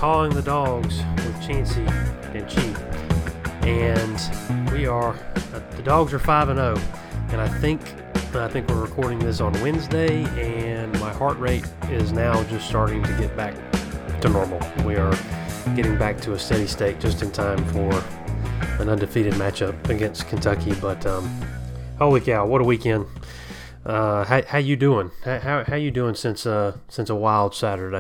Calling the Dogs with Chancey and Chief. And we are, the Dogs are 5-0. And I think we're recording this on Wednesday, and my heart rate is now just starting to get back to normal. We are getting back to a steady state just in time for an undefeated matchup against Kentucky. But holy cow, what a weekend! How you doing? How you doing since a wild Saturday?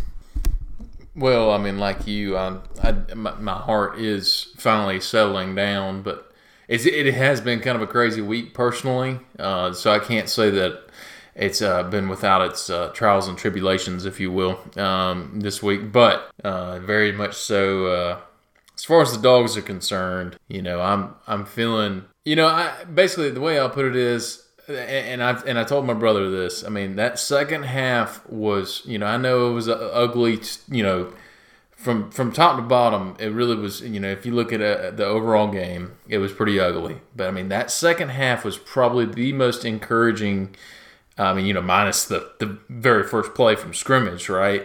Well, I mean, like you, my heart is finally settling down, but it has been kind of a crazy week personally. So I can't say that it's been without its trials and tribulations, if you will, this week. But very much so. As far as the Dogs are concerned, I'm feeling. Basically the way I'll put it is. And I told my brother this. I mean, that second half was, I know it was ugly, from top to bottom. It really was, if you look at the overall game, it was pretty ugly. But I mean, that second half was probably the most encouraging. I mean, minus the very first play from scrimmage, right?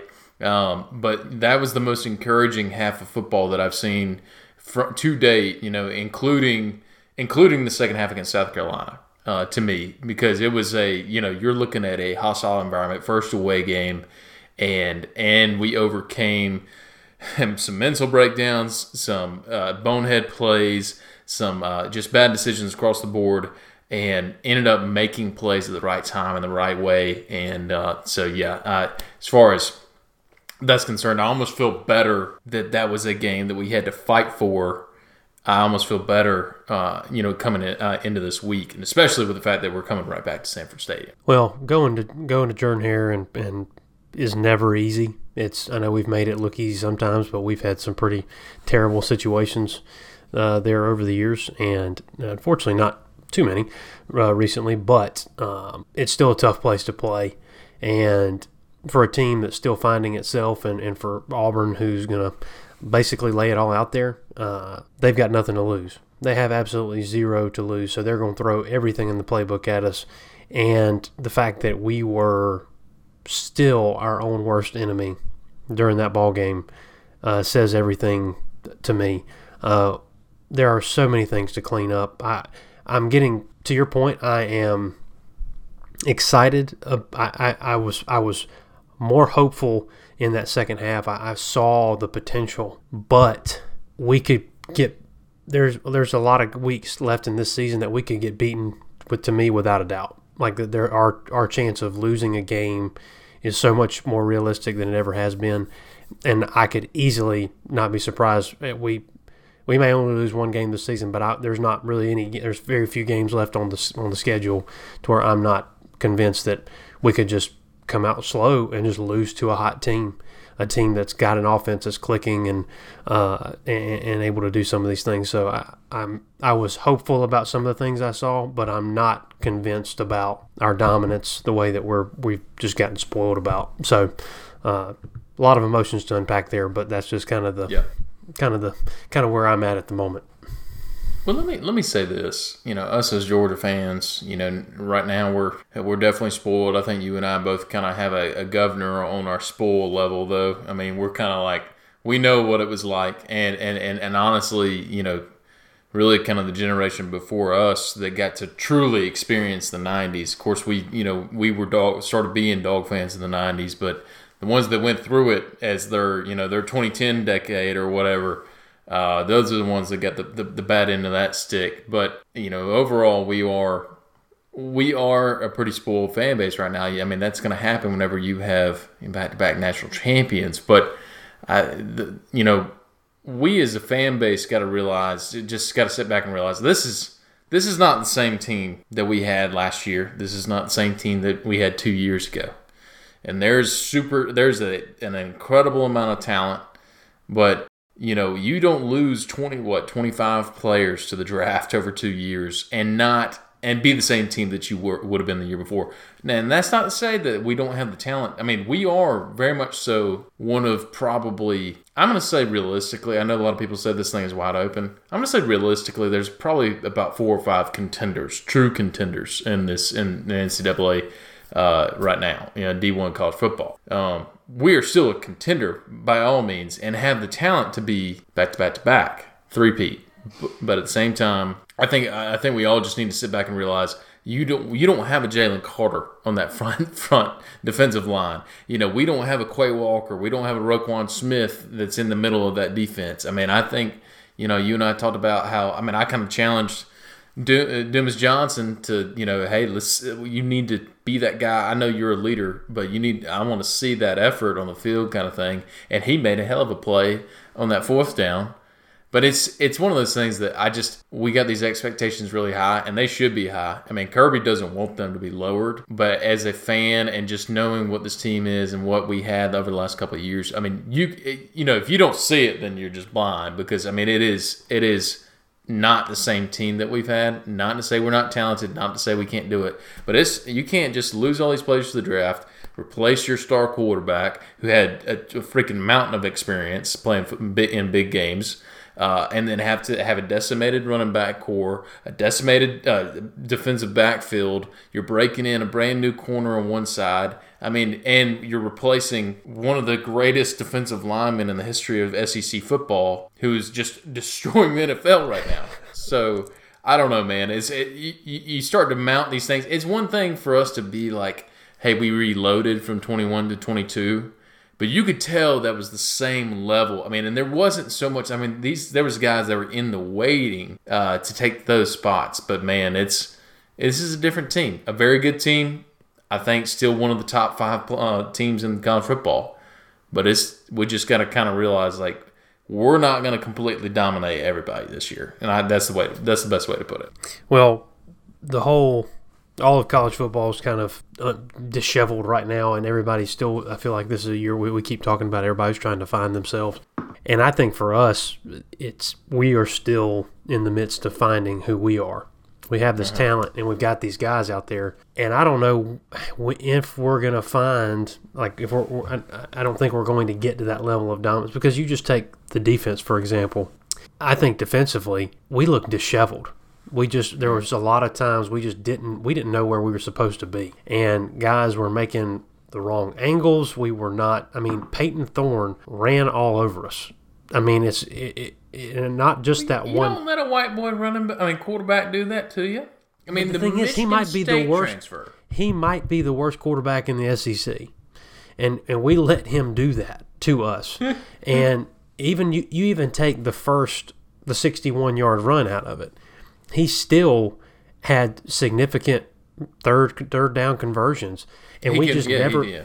But that was the most encouraging half of football that I've seen to date. Including the second half against South Carolina. To me, because it was you're looking at a hostile environment, first away game, and we overcame some mental breakdowns, some bonehead plays, some just bad decisions across the board, and ended up making plays at the right time and the right way. And as far as that's concerned, I almost feel better that was a game that we had to fight for. I almost feel better, coming into this week, and especially with the fact that we're coming right back to Sanford Stadium. Well, going to Jordan-Hare and is never easy. I know we've made it look easy sometimes, but we've had some pretty terrible situations there over the years, and unfortunately not too many recently. But it's still a tough place to play, and for a team that's still finding itself, and for Auburn, who's going to basically lay it all out there, they've got nothing to lose. They have absolutely zero to lose, so they're going to throw everything in the playbook at us. And the fact that we were still our own worst enemy during that ball game says everything to me. There are so many things to clean up. I'm getting to your point. I am excited. I was more hopeful in that second half. I saw the potential, but we could get there's a lot of weeks left in this season that we could get beaten to me, without a doubt. Like our chance of losing a game is so much more realistic than it ever has been, and I could easily not be surprised. We may only lose one game this season, but there's not really there's very few games left on the schedule to where I'm not convinced that we could just come out slow and just lose to a hot team, a team that's got an offense that's clicking and able to do some of these things. So I was hopeful about some of the things I saw, but I'm not convinced about our dominance the way that we've just gotten spoiled about. So a lot of emotions to unpack there, but that's just kind of where I'm at the moment. Well, let me say this. Us as Georgia fans, right now we're definitely spoiled. I think you and I both kind of have a governor on our spoil level, though. I mean, we're kind of like, we know what it was like, and honestly, really kind of the generation before us that got to truly experience the '90s. Of course, we started being dog fans in the '90s, but the ones that went through it as their 2010 decade or whatever. Those are the ones that got the bad end of that stick. But, overall, we are a pretty spoiled fan base right now. I mean, that's going to happen whenever you have back-to-back national champions. But, we as a fan base got to sit back and realize this is not the same team that we had last year. This is not the same team that we had 2 years ago. And there's an incredible amount of talent, but you don't lose 25 players to the draft over 2 years and be the same team that you would have been the year before. And that's not to say that we don't have the talent. I mean, we are very much so one of probably, I'm going to say realistically, I know a lot of people said this thing is wide open. I'm going to say realistically, there's probably about 4 or 5 contenders, true contenders in the NCAA right now, D1 college football. We are still a contender by all means and have the talent to be back-to-back-to-back, three-peat. But at the same time, I think we all just need to sit back and realize you don't have a Jalen Carter on that front defensive line. We don't have a Quay Walker. We don't have a Roquan Smith that's in the middle of that defense. I mean, I think you and I talked about how I kind of challenged Dumas Johnson to hey, you need to be that guy. I know you're a leader, but I want to see that effort on the field kind of thing. And he made a hell of a play on that fourth down. But it's one of those things that we got these expectations really high, and they should be high. I mean, Kirby doesn't want them to be lowered, but as a fan and just knowing what this team is and what we had over the last couple of years, I mean, if you don't see it, then you're just blind because I mean, it is not the same team that we've had. Not to say we're not talented, not to say we can't do it, but you can't just lose all these players to the draft, replace your star quarterback who had a freaking mountain of experience playing in big games. And then have to have a decimated running back core, a decimated defensive backfield. You're breaking in a brand new corner on one side. I mean, and you're replacing one of the greatest defensive linemen in the history of SEC football, who's just destroying the NFL right now. So I don't know, man. You start to mount these things. It's one thing for us to be like, hey, we reloaded from 21 to 22. But you could tell that was the same level. I mean, and there wasn't so much. I mean, there was guys that were in the waiting to take those spots. But man, this is a different team, a very good team. I think still one of the top 5 teams in college football. But we just got to kind of realize like we're not going to completely dominate everybody this year, and that's the best way to put it. Well, all of college football is kind of disheveled right now, and everybody's still, I feel like this is a year we keep talking about everybody's trying to find themselves. And I think for us, we are still in the midst of finding who we are. We have this talent, and we've got these guys out there. And I don't know if we're going to find, like, I don't think we're going to get to that level of dominance, because you just take the defense, for example. I think defensively, we look disheveled. There was a lot of times we didn't know where we were supposed to be. And guys were making the wrong angles. We were not, I mean, Peyton Thorne ran all over us. I mean, it's not just that one. You don't let a white boy quarterback do that to you. I mean, the thing is, he might be the worst. Transfer. He might be the worst quarterback in the SEC. And we let him do that to us. And even you even take the 61-yard run out of it. He still had significant third down conversions, and we could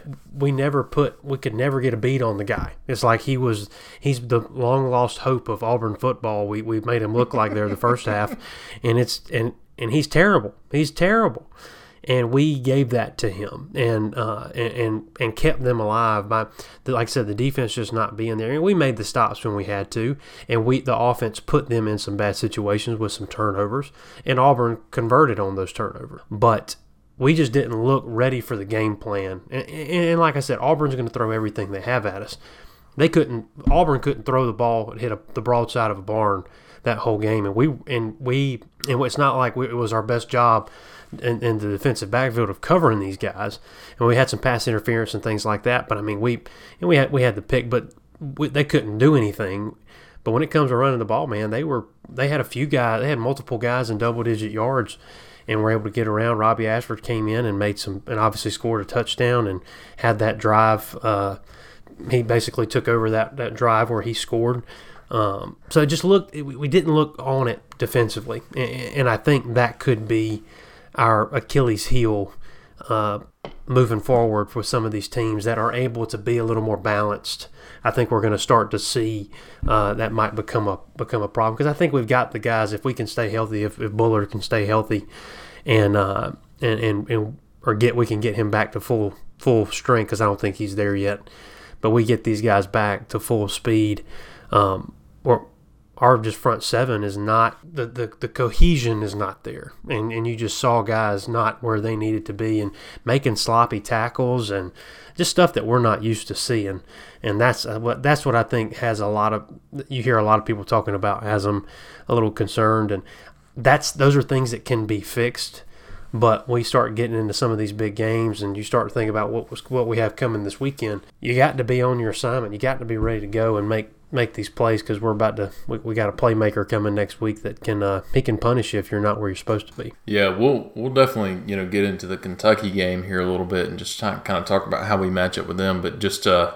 never get a beat on the guy. It's like he's the long lost hope of Auburn football. We made him look like they're the first half, and he's terrible. He's terrible. And we gave that to him and kept them alive by, like I said, the defense just not being there. And we made the stops when we had to, and the offense put them in some bad situations with some turnovers, and Auburn converted on those turnovers. But we just didn't look ready for the game plan. And like I said, Auburn's going to throw everything they have at us. Auburn couldn't throw the ball and hit the broadside of a barn that whole game, and it's not like it was our best job in the defensive backfield of covering these guys, and we had some pass interference and things like that. But I mean, we had the pick, but they couldn't do anything. But when it comes to running the ball, man, they had a few guys, they had multiple guys in double-digit yards, and were able to get around. Robbie Ashford came in and and obviously scored a touchdown and had that drive. He basically took over that drive where he scored. So it just we didn't look on it defensively, and I think that could be our Achilles heel moving forward for some of these teams that are able to be a little more balanced. I think we're going to start to see that might become a problem, because I think we've got the guys. If we can stay healthy, if Bullard can stay healthy, we can get him back to full strength, because I don't think he's there yet. But we get these guys back to full speed. Our just front seven is not the cohesion is not there, and you just saw guys not where they needed to be and making sloppy tackles and just stuff that we're not used to seeing. And that's what I think has you hear a lot of people talking about, has them a little concerned, and those are things that can be fixed. But we start getting into some of these big games, and you start to think about what we have coming this weekend. You got to be on your assignment. You got to be ready to go and make these plays, because we're about to. We got a playmaker coming next week that he can punish you if you're not where you're supposed to be. Yeah, we'll definitely get into the Kentucky game here a little bit and just kind of talk about how we match up with them. But just a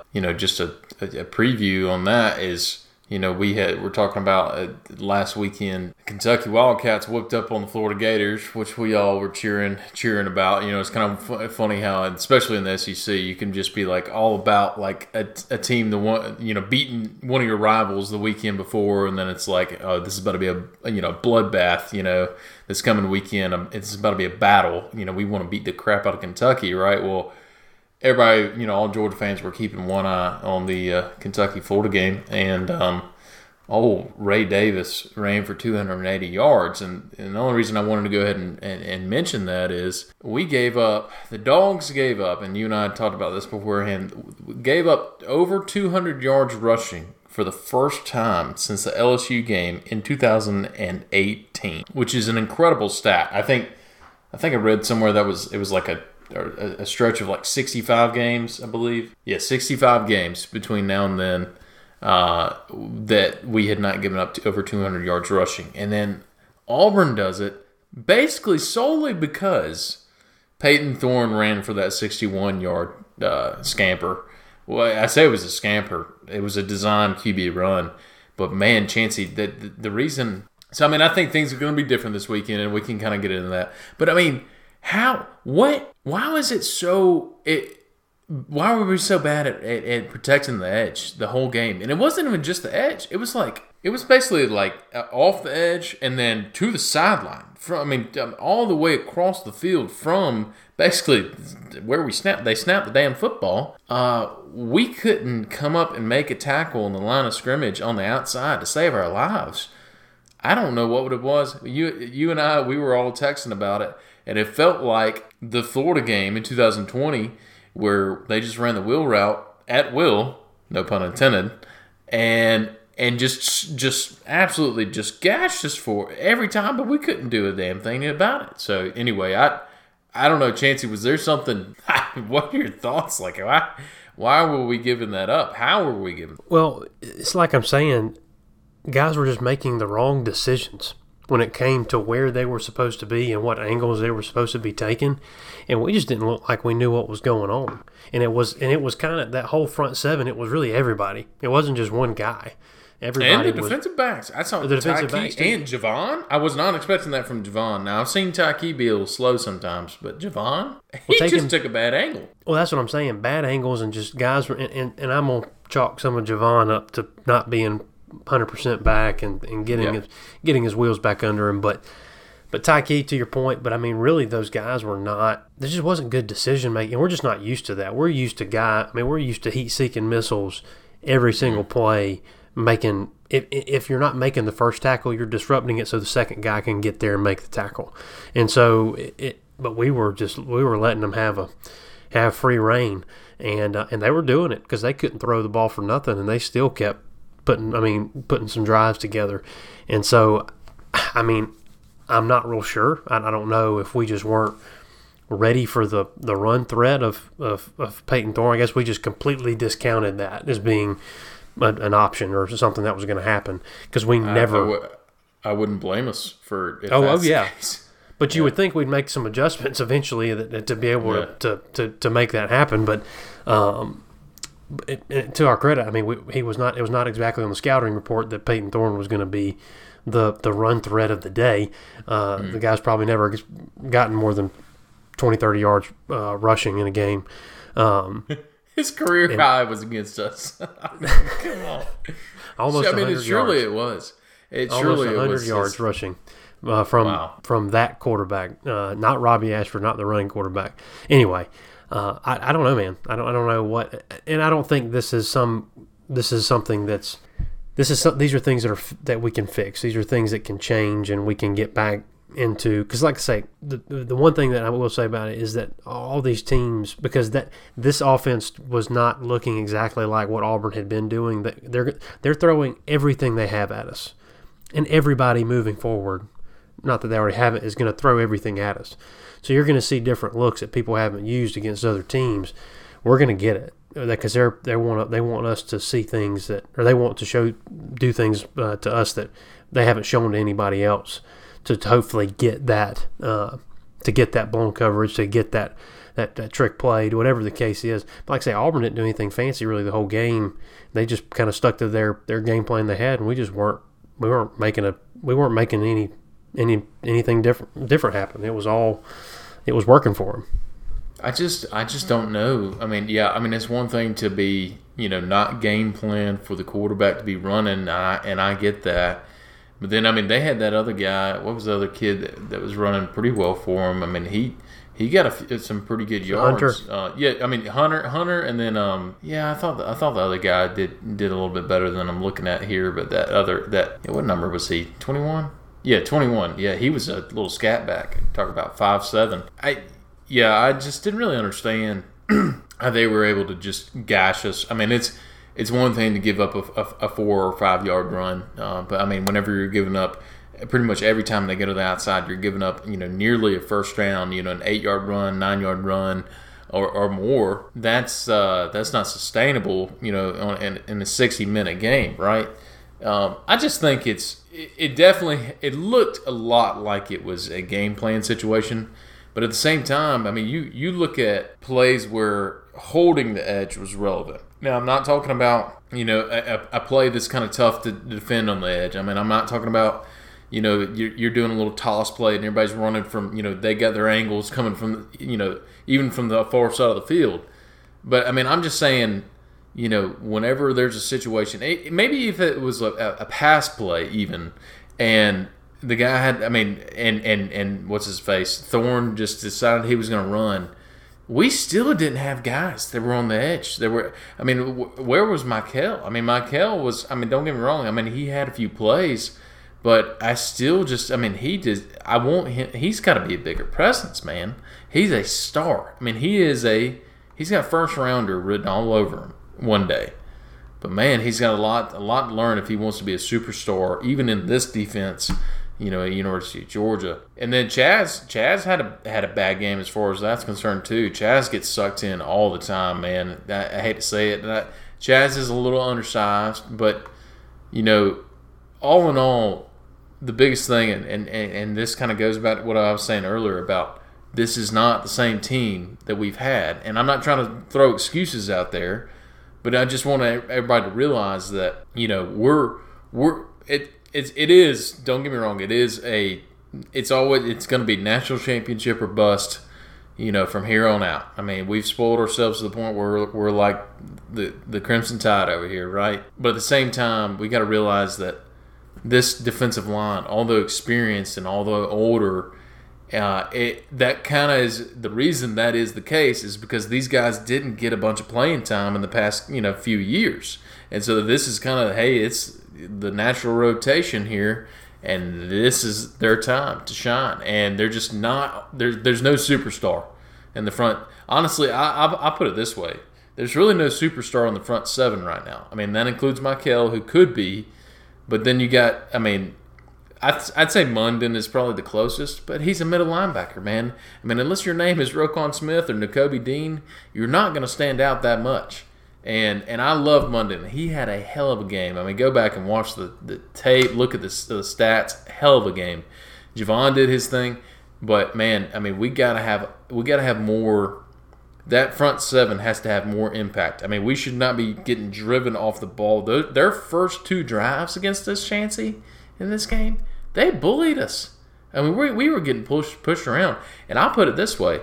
preview on that is. We're talking about last weekend, Kentucky Wildcats whooped up on the Florida Gators, which we all were cheering about. It's kind of funny how, especially in the SEC, you can just be like all about like a team beating one of your rivals the weekend before, and then it's like, oh, this is about to be a bloodbath. This coming weekend, it's about to be a battle. We want to beat the crap out of Kentucky, right? Well. Everybody, all Georgia fans were keeping one eye on the Kentucky-Florida game, and Ray Davis ran for 280 yards. And the only reason I wanted to go ahead and mention that is the Dogs gave up, and you and I talked about this beforehand, gave up over 200 yards rushing for the first time since the LSU game in 2018, which is an incredible stat. I think I read somewhere that it was like a stretch of like 65 games, I believe. Yeah, 65 games between now and then that we had not given up to over 200 yards rushing. And then Auburn does it basically solely because Peyton Thorne ran for that 61-yard scamper. Well, I say it was a scamper. It was a designed QB run. But, man, Chancey, the reason – so, I mean, I think things are going to be different this weekend, and we can kind of get into that. But, I mean – why was it so, why were we so bad at protecting the edge the whole game? And it wasn't even just the edge. It was basically like off the edge and then to the sideline. All the way across the field from basically where they snapped the damn football. We couldn't come up and make a tackle in the line of scrimmage on the outside to save our lives. I don't know what it was. You and I, we were all texting about it. And it felt like the Florida game in 2020 where they just ran the wheel route at will, no pun intended, and just absolutely just gashed us for every time, but we couldn't do a damn thing about it. So anyway, I don't know, Chancey, was there something, what are your thoughts? Like, why were we giving that up? How were we giving? Well, it's like I'm saying, guys were just making the wrong decisions when it came to where they were supposed to be and what angles they were supposed to be taking, and we just didn't look like we knew what was going on. And it was kind of that whole front seven. It was really everybody. It wasn't just one guy. Everybody and the defensive backs. I saw the defensive backs and Javon. I was not expecting that from Javon. Now I've seen Tyke be a little slow sometimes, but Javon, he just took a bad angle. Well, that's what I'm saying. Bad angles and just guys were. And I'm gonna chalk some of Javon up to not being 100% back and getting his wheels back under him, but Tyke, to your point, but I mean, really, those guys were not. There just wasn't good decision making. We're just not used to that. We're used to heat-seeking missiles every single play. Making if you're not making the first tackle, you're disrupting it so the second guy can get there and make the tackle. And so, but we were letting them have free reign, and they were doing it because they couldn't throw the ball for nothing, and they still kept putting some drives together. And so, I mean, I'm not real sure. I don't know if we just weren't ready for the run threat of Peyton Thorne. I guess we just completely discounted that as being an option or something that was going to happen because we never. I wouldn't blame us for. If yeah. But you would think we'd make some adjustments eventually to be able to make that happen. But to our credit, I mean, it was not exactly on the scouting report that Peyton Thorne was going to be the run threat of the day. The guy's probably never gotten more than 20, 30 yards rushing in a game. His career high was against us. Come on. Almost 100 yards. Surely it was. Almost 100 yards rushing from that quarterback. Not Robbie Ashford, not the running quarterback. Anyway, I don't know, man. I don't know what, and I don't think this is something that's. These are things that we can fix. These are things that can change, and we can get back into. Because, like I say, the one thing that I will say about it is that all these teams, because this offense was not looking exactly like what Auburn had been doing. They're throwing everything they have at us, and everybody moving forward not that they already haven't, is going to throw everything at us. So you're going to see different looks that people haven't used against other teams. We're going to get it because they want us to see things or they want to do things to us that they haven't shown to anybody else to hopefully get that blown coverage, to get that trick played, whatever the case is. But like I say, Auburn didn't do anything fancy really the whole game. They just kind of stuck to their game plan they had, and we weren't making anything different happen. It was working for them. I just don't know. I mean, yeah, I mean, it's one thing to be, not game plan for the quarterback to be running, and I get that. But then, I mean, they had that other guy. What was the other kid that was running pretty well for him? I mean, he got some pretty good yards. Hunter. Yeah, I mean, Hunter, and then I thought the other guy did a little bit better than I'm looking at here. But what number was he? 21. Yeah, 21. Yeah, he was a little scat back. Talk about 5'7". I just didn't really understand how they were able to just gash us. I mean, it's one thing to give up a 4 or 5 yard run, but I mean, whenever you're giving up, pretty much every time they go to the outside, you're giving up, nearly a first down, an 8 yard run, 9 yard run, or more. That's not sustainable, in a 60-minute game, right? I just think it definitely looked a lot like it was a game plan situation. But at the same time, I mean, you look at plays where holding the edge was relevant. Now, I'm not talking about, a play that's kind of tough to defend on the edge. I mean, I'm not talking about, you're doing a little toss play and everybody's running from, they got their angles coming from, even from the far side of the field. But, I mean, I'm just saying, whenever there's a situation, maybe if it was a pass play even, and the guy had, I mean, and what's his face? Thorne just decided he was going to run. We still didn't have guys that were on the edge. Where was Michael? I mean, Michael was, I mean, don't get me wrong. I mean, he had a few plays, but I still just, I mean, he's got to be a bigger presence, man. He's a star. I mean, he's got first rounder written all over him one day. But man, he's got a lot to learn if he wants to be a superstar, even in this defense. At University of Georgia. And then Chaz had a bad game as far as that's concerned too. Chaz gets sucked in all the time, man. I hate to say it. Chaz is a little undersized, but all in all, the biggest thing, and this kind of goes back to what I was saying earlier about this is not the same team that we've had. And I'm not trying to throw excuses out there, but I just want everybody to realize that It is. Don't get me wrong. It's going to be national championship or bust. From here on out. I mean, we've spoiled ourselves to the point where we're like the Crimson Tide over here, right? But at the same time, we got to realize that this defensive line, although experienced and although older, that kind of is the reason that is the case is because these guys didn't get a bunch of playing time in the past few years, and so this is kind of it's the natural rotation here, and this is their time to shine. And they're just not there's no superstar in the front. Honestly, I put it this way: there's really no superstar in the front seven right now. I mean, that includes Michael, who could be, but then you got, I mean, I'd say Munden is probably the closest, but he's a middle linebacker, man. I mean, unless your name is Roquan Smith or Nakobe Dean, you're not going to stand out that much. And I love Munden. He had a hell of a game. I mean, go back and watch the tape, look at the stats. Hell of a game. Javon did his thing, but man, I mean, we gotta have more. That front seven has to have more impact. I mean, we should not be getting driven off the ball. Their first 2 drives against us, Chancey, in this game, they bullied us. I mean, we were getting pushed around. And I'll put it this way: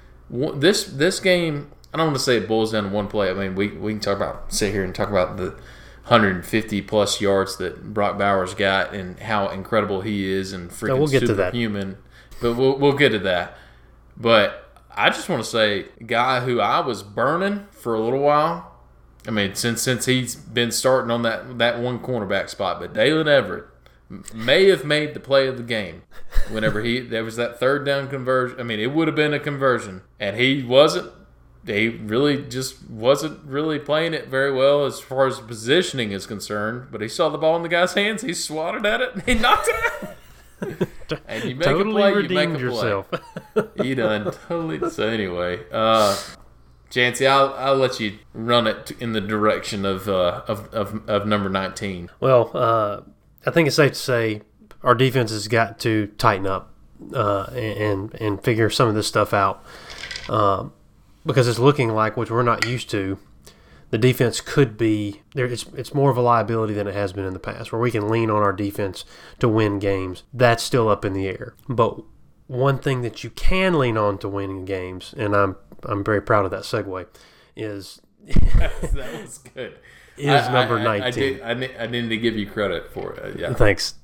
this game. I don't want to say it boils down to one play. I mean, we can sit here and talk about the 150-plus yards that Brock Bowers got and how incredible he is and freaking superhuman. But we'll get to that. But I just want to say, a guy who I was burning for a little while, I mean, since he's been starting on that one cornerback spot, but Dalen Everett may have made the play of the game whenever there was that third down conversion. I mean, it would have been a conversion, and he wasn't. He really just wasn't really playing it very well as far as positioning is concerned. But he saw the ball in the guy's hands. He swatted at it, and he knocked it out. And you make a play, you make a yourself. play. You done totally. So anyway, Chancey, I'll let you run it in the direction of number 19. Well, I think it's safe to say our defense has got to tighten up and figure some of this stuff out because it's looking like, which we're not used to, the defense could be there. It's more of a liability than it has been in the past, where we can lean on our defense to win games. That's still up in the air. But one thing that you can lean on to winning games, and I'm very proud of that segue, is that was good. Is number 19. I needed to give you credit for it. Yeah. Thanks.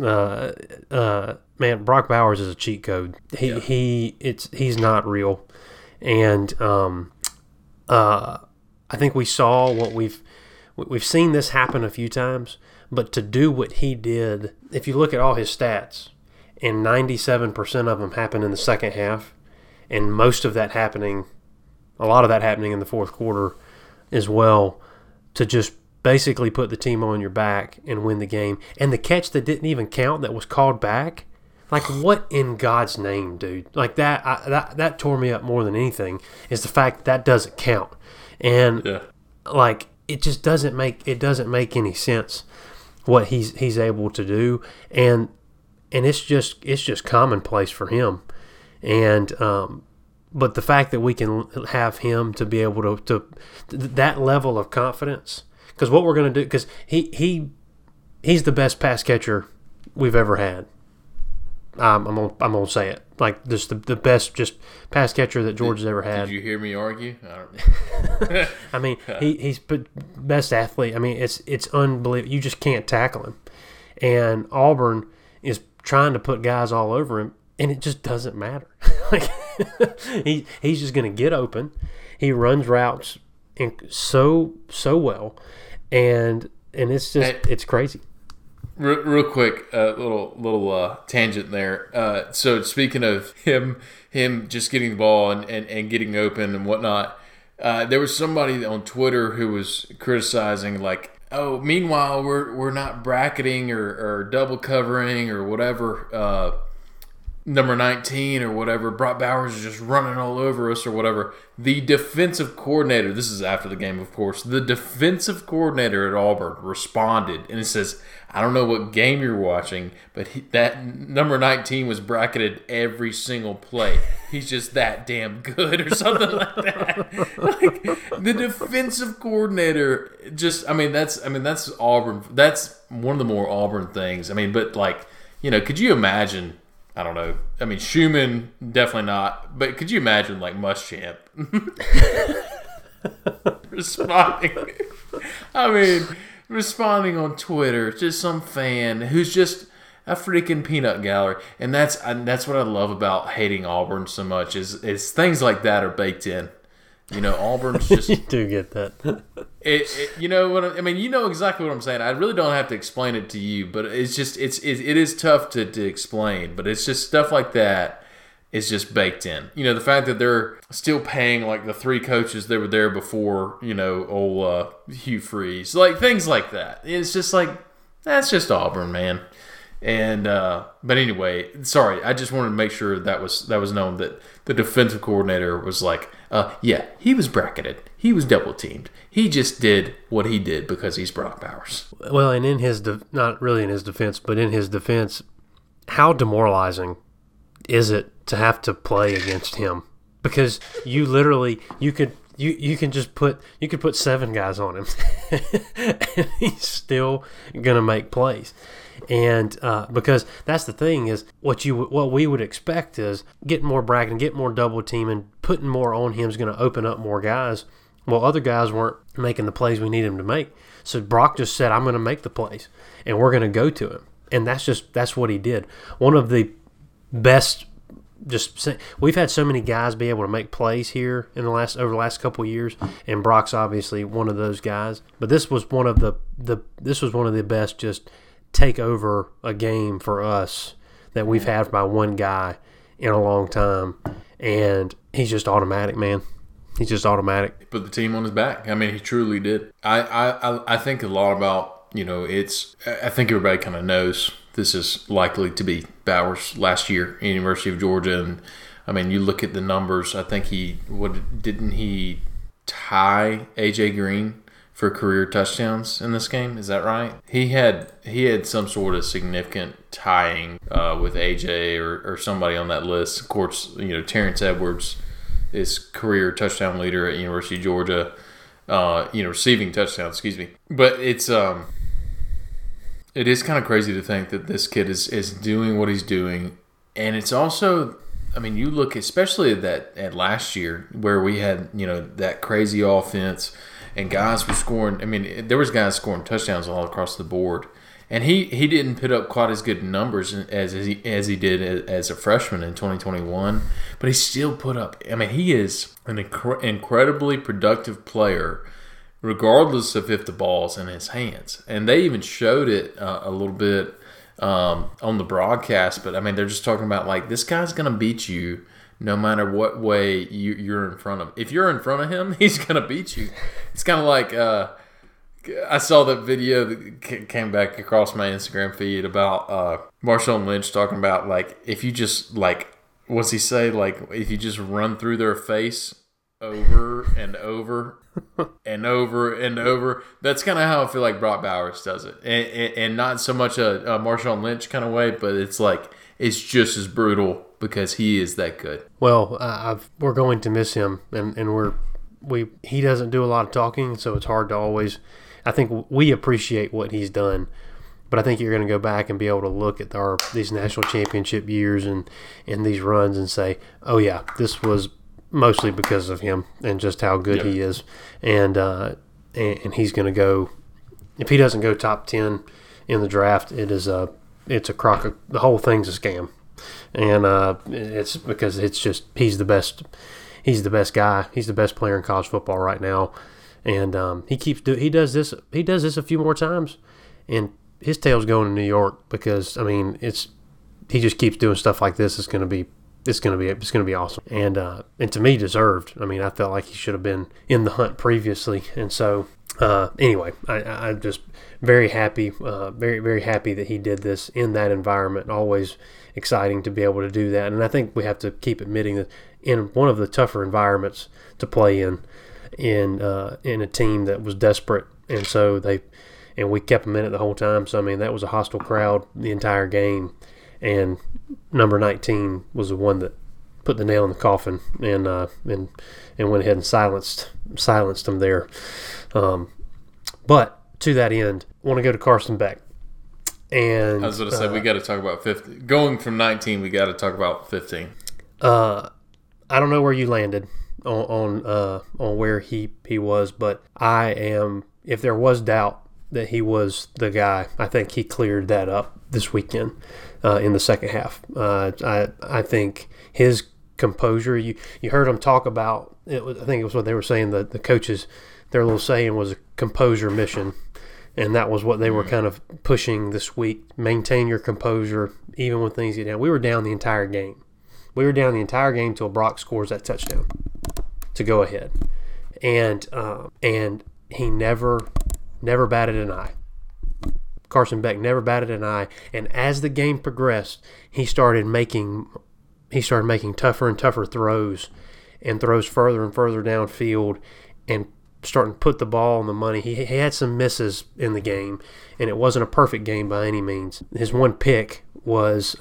Man, Brock Bowers is a cheat code. He's not real, and I think we saw what we've seen this happen a few times, but to do what he did, if you look at all his stats, and 97% of them happen in the second half, and a lot of that happening in the fourth quarter as well, to just basically put the team on your back and win the game. And the catch that didn't even count that was called back, like, what in God's name, dude? Like, that tore me up more than anything, is the fact that doesn't count. And like, it just doesn't make any sense what he's able to do, and it's just commonplace for him. And but the fact that we can have him to be able to that level of confidence, because what we're going to do, because he's the best pass catcher we've ever had. I'm gonna say it, like, just the best just pass catcher that Georgia's ever had. Did you hear me argue? I mean, he's best athlete. I mean, it's unbelievable. You just can't tackle him, and Auburn is trying to put guys all over him, and it just doesn't matter. Like, he's just gonna get open. He runs routes so well, and it's just it's crazy. Real quick, little tangent there. So speaking of him just getting the ball and getting open and whatnot, there was somebody on Twitter who was criticizing, like, oh, meanwhile we're not bracketing or double covering or whatever. Number 19 or whatever, Brock Bowers is just running all over us or whatever. The defensive coordinator, this is after the game, of course, the defensive coordinator at Auburn responded, and it says, I don't know what game you're watching, but that number 19 was bracketed every single play. He's just that damn good or something like that. Like, the defensive coordinator that's Auburn. That's one of the more Auburn things. I mean, but, like, you know, could you imagine, I don't know. I mean, Schumann, definitely not. But could you imagine, like, Muschamp responding on Twitter, just some fan who's just a freaking peanut gallery. And that's what I love about hating Auburn so much is things like that are baked in. You know, Auburn's just... You do get that. You know what I mean? You know exactly what I'm saying. I really don't have to explain it to you, but it's just it is tough to explain. But it's just stuff like that is just baked in. You know, the fact that they're still paying, like, the 3 coaches that were there before, you know, old Hugh Freeze, like, things like that. It's just like, that's just Auburn, man. And but anyway, sorry, I just wanted to make sure that was known, that the defensive coordinator was like, yeah, he was bracketed, he was double teamed, he just did what he did because he's Brock Bowers. Well, and in his not really in his defense, but in his defense, how demoralizing is it to have to play against him? Because you literally you could put 7 guys on him, and he's still gonna make plays. And because that's the thing, is what we would expect is getting more bracketing, getting more double teaming, putting more on him is going to open up more guys. Well, other guys weren't making the plays we need him to make, so Brock just said, "I'm going to make the plays, and we're going to go to him." And that's what he did. One of the best. We've had so many guys be able to make plays here over the last couple of years, and Brock's obviously one of those guys. But this was one of the best just take over a game for us that we've had by one guy in a long time, and he's just automatic, man. He's just automatic. Put the team on his back. I mean, he truly did. I think a lot about, you know, I think everybody kind of knows this is likely to be Bowers' last year at University of Georgia. And I mean, you look at the numbers. I think didn't he tie AJ Green for career touchdowns in this game? Is that right? He had some sort of significant tying with AJ or somebody on that list. Of course, Terrence Edwards is career touchdown leader at University of Georgia. Receiving touchdowns, excuse me. But it is kind of crazy to think that this kid is doing what he's doing. And it's also, I mean, you look especially at last year where we had, that crazy offense and guys were scoring. I mean, there was guys scoring touchdowns all across the board. And he didn't put up quite as good numbers as he did as a freshman in 2021, but he still put up. I mean, he is an incredibly productive player, regardless of if the ball's in his hands. And they even showed it a little bit on the broadcast. But I mean, they're just talking about like this guy's going to beat you no matter what way you're in front of. If you're in front of him, he's going to beat you. It's kind of like. I saw that video that came back across my Instagram feed about Marshawn Lynch talking about, like, if you just, like, what's he say? Like, if you just run through their face over and over and over and over. That's kind of how I feel like Brock Bowers does it. And not so much a Marshawn Lynch kind of way, but it's like, it's just as brutal because he is that good. Well, we're going to miss him, and he doesn't do a lot of talking, so it's hard to always. I think we appreciate what he's done, but I think you're going to go back and be able to look at these national championship years and these runs and say, oh yeah, this was mostly because of him and just how good he is, and he's going to go. If he doesn't go top 10 in the draft, it's a crock. The whole thing's a scam, and it's because it's just he's the best. He's the best guy. He's the best player in college football right now. And he does this a few more times, and his tail's going to New York because I mean he just keeps doing stuff like this. It's going to be awesome, and to me deserved. I mean, I felt like he should have been in the hunt previously, and so anyway, I'm just very happy, very very happy that he did this in that environment. Always exciting to be able to do that, and I think we have to keep admitting that in one of the tougher environments to play in a team that was desperate, and so we kept them in it the whole time. So I mean, that was a hostile crowd the entire game, and number 19 was the one that put the nail in the coffin and went ahead and silenced them there. But to that end, I want to go to Carson Beck. And I was going to say we got to talk about 15. Going from 19, we got to talk about 15. I don't know where you landed on where he was, but I am. If there was doubt that he was the guy, I think he cleared that up this weekend in the second half. I think his composure. You heard him talk about. I think it was what they were saying. The coaches, their little saying was a composure mission, and that was what they were kind of pushing this week. Maintain your composure even when things get down. We were down the entire game. We were down the entire game until Brock scores that touchdown to go ahead, and he never batted an eye. Carson Beck never batted an eye, and as the game progressed, he started making tougher and tougher throws, and throws further and further downfield, and starting to put the ball on the money. He had some misses in the game, and it wasn't a perfect game by any means. His one pick was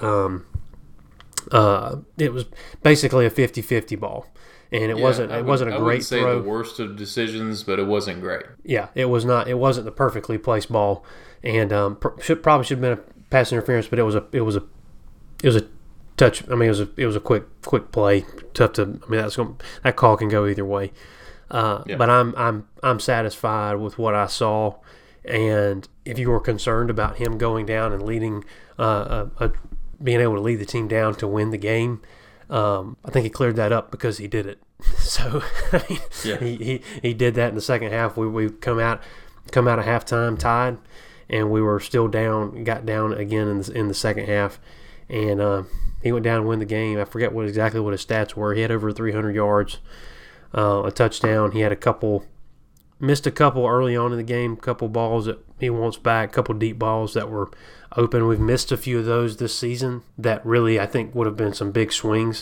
it was basically a 50-50 ball, and it wasn't a great throw. I wouldn't say the worst of decisions, but it wasn't great. Yeah, it was not. It wasn't the perfectly placed ball, and probably should have been a pass interference, but it was a touch. I mean, it was a quick play. Tough to. I mean, that call can go either way. But I'm satisfied with what I saw, and if you were concerned about him going down and leading being able to lead the team down to win the game, I think he cleared that up because he did it. So I mean, he did that in the second half. We come out of halftime tied, and we were still down. Got down again in the second half, and he went down and win the game. I forget exactly what his stats were. He had over 300 yards, a touchdown. He had a couple missed a couple early on in the game, couple balls that he wants back, couple deep balls that were open. We've missed a few of those this season that really I think would have been some big swings.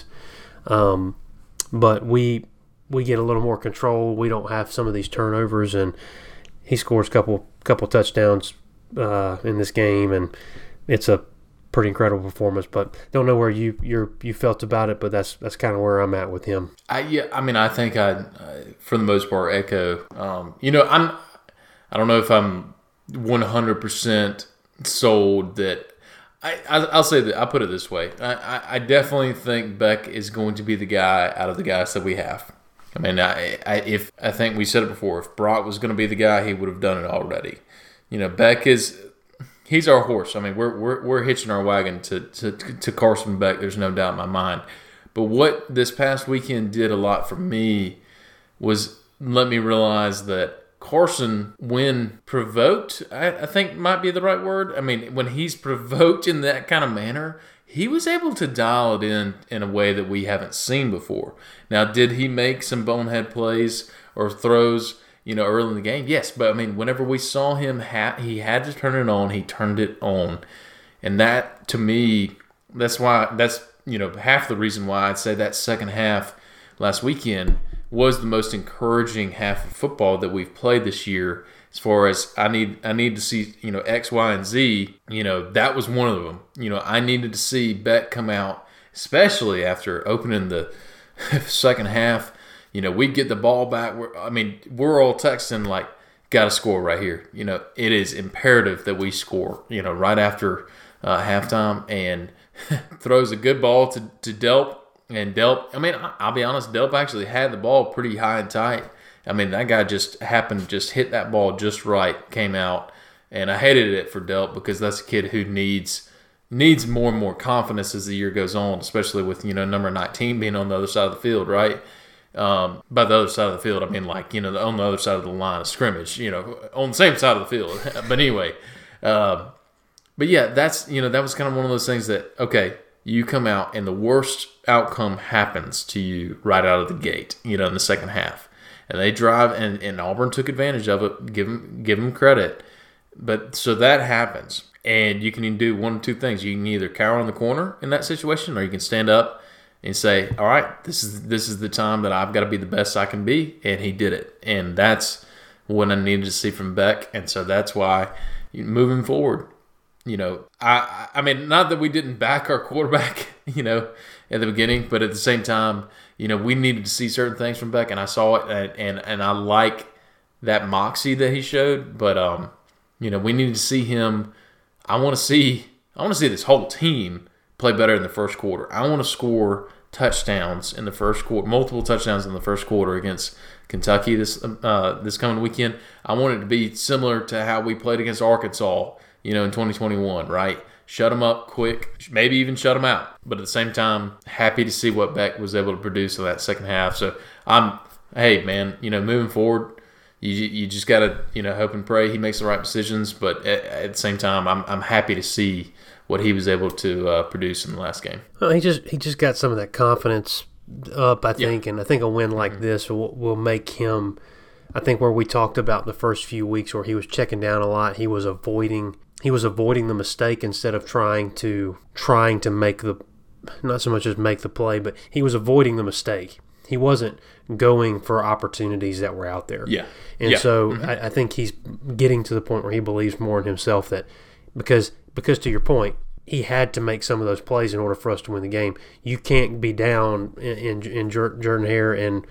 But we get a little more control. We don't have some of these turnovers, and he scores a couple touchdowns in this game, and it's a pretty incredible performance. But don't know where you felt about it, but that's kind of where I'm at with him. I think I for the most part echo. I don't know if I'm 100% sold that. I'll say that. I'll put it this way. I definitely think Beck is going to be the guy out of the guys that we have. I mean, I think we said it before. If Brock was going to be the guy, he would have done it already. Beck he's our horse. I mean, we're hitching our wagon to Carson Beck. There's no doubt in my mind. But what this past weekend did a lot for me was let me realize that Carson, when provoked, I think might be the right word. I mean, when he's provoked in that kind of manner, he was able to dial it in a way that we haven't seen before. Now, did he make some bonehead plays or throws, early in the game? Yes, but I mean, whenever we saw him, he had to turn it on. He turned it on, and that to me, that's half the reason why I'd say that second half last weekend was the most encouraging half of football that we've played this year. As far as I need to see, X, Y, and Z, that was one of them. I needed to see Beck come out, especially after opening the second half. We get the ball back. We're all texting like, got to score right here. It is imperative that we score, right after halftime, and throws a good ball to Delp. And Delp, I'll be honest, Delp actually had the ball pretty high and tight. That guy just happened to just hit that ball just right, came out. And I hated it for Delp because that's a kid who needs more and more confidence as the year goes on, especially with, number 19 being on the other side of the field, right? By the other side of the field, on the other side of the line of scrimmage, on the same side of the field. But anyway, but yeah, that was kind of one of those things that, okay, you come out and the worst outcome happens to you right out of the gate, in the second half. And they drive, and Auburn took advantage of it. Give them credit. But so that happens. And you can do one of two things. You can either cower in the corner in that situation, or you can stand up and say, all right, this is the time that I've got to be the best I can be. And he did it. And that's what I needed to see from Beck. And so that's why moving forward, not that we didn't back our quarterback, at the beginning, but at the same time, we needed to see certain things from Beck, and I saw it, and I like that moxie that he showed, but we needed to see him. I want to see this whole team play better in the first quarter. I want to score touchdowns in the first quarter, multiple touchdowns in the first quarter against Kentucky this coming weekend. I want it to be similar to how we played against Arkansas, in 2021, right? Shut them up quick, maybe even shut them out. But at the same time, happy to see what Beck was able to produce in that second half. So moving forward, you just got to, hope and pray he makes the right decisions. But at the same time, I'm happy to see what he was able to produce in the last game. Well, he just got some of that confidence up, I think. Yeah. And I think a win like this will make him, I think where we talked about the first few weeks where he was checking down a lot, he was avoiding the mistake instead of trying to make not so much as make the play, but he was avoiding the mistake. He wasn't going for opportunities that were out there. Yeah. And so I think he's getting to the point where he believes more in himself, that because to your point, he had to make some of those plays in order for us to win the game. You can't be down in Jordan-Hare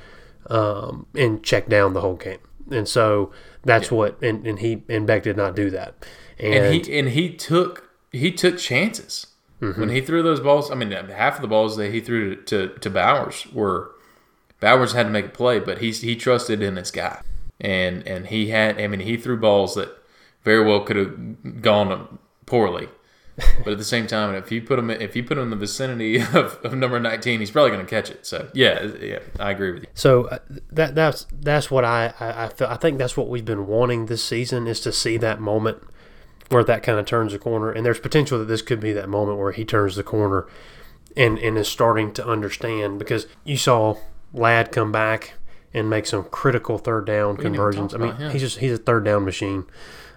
and check down the whole game. And so that's what and Beck did not do that. And he took chances when he threw those balls. Half of the balls that he threw to Bowers had to make a play, but he trusted in this guy, and he threw balls that very well could have gone poorly. But at the same time, if you put him in the vicinity of number 19, he's probably going to catch it. So yeah, I agree with you. So that's what I feel. I think that's what we've been wanting this season, is to see that moment where that kind of turns the corner. And there's potential that this could be that moment where he turns the corner and is starting to understand, because you saw Ladd come back and make some critical third down conversions. I mean, he's a third down machine.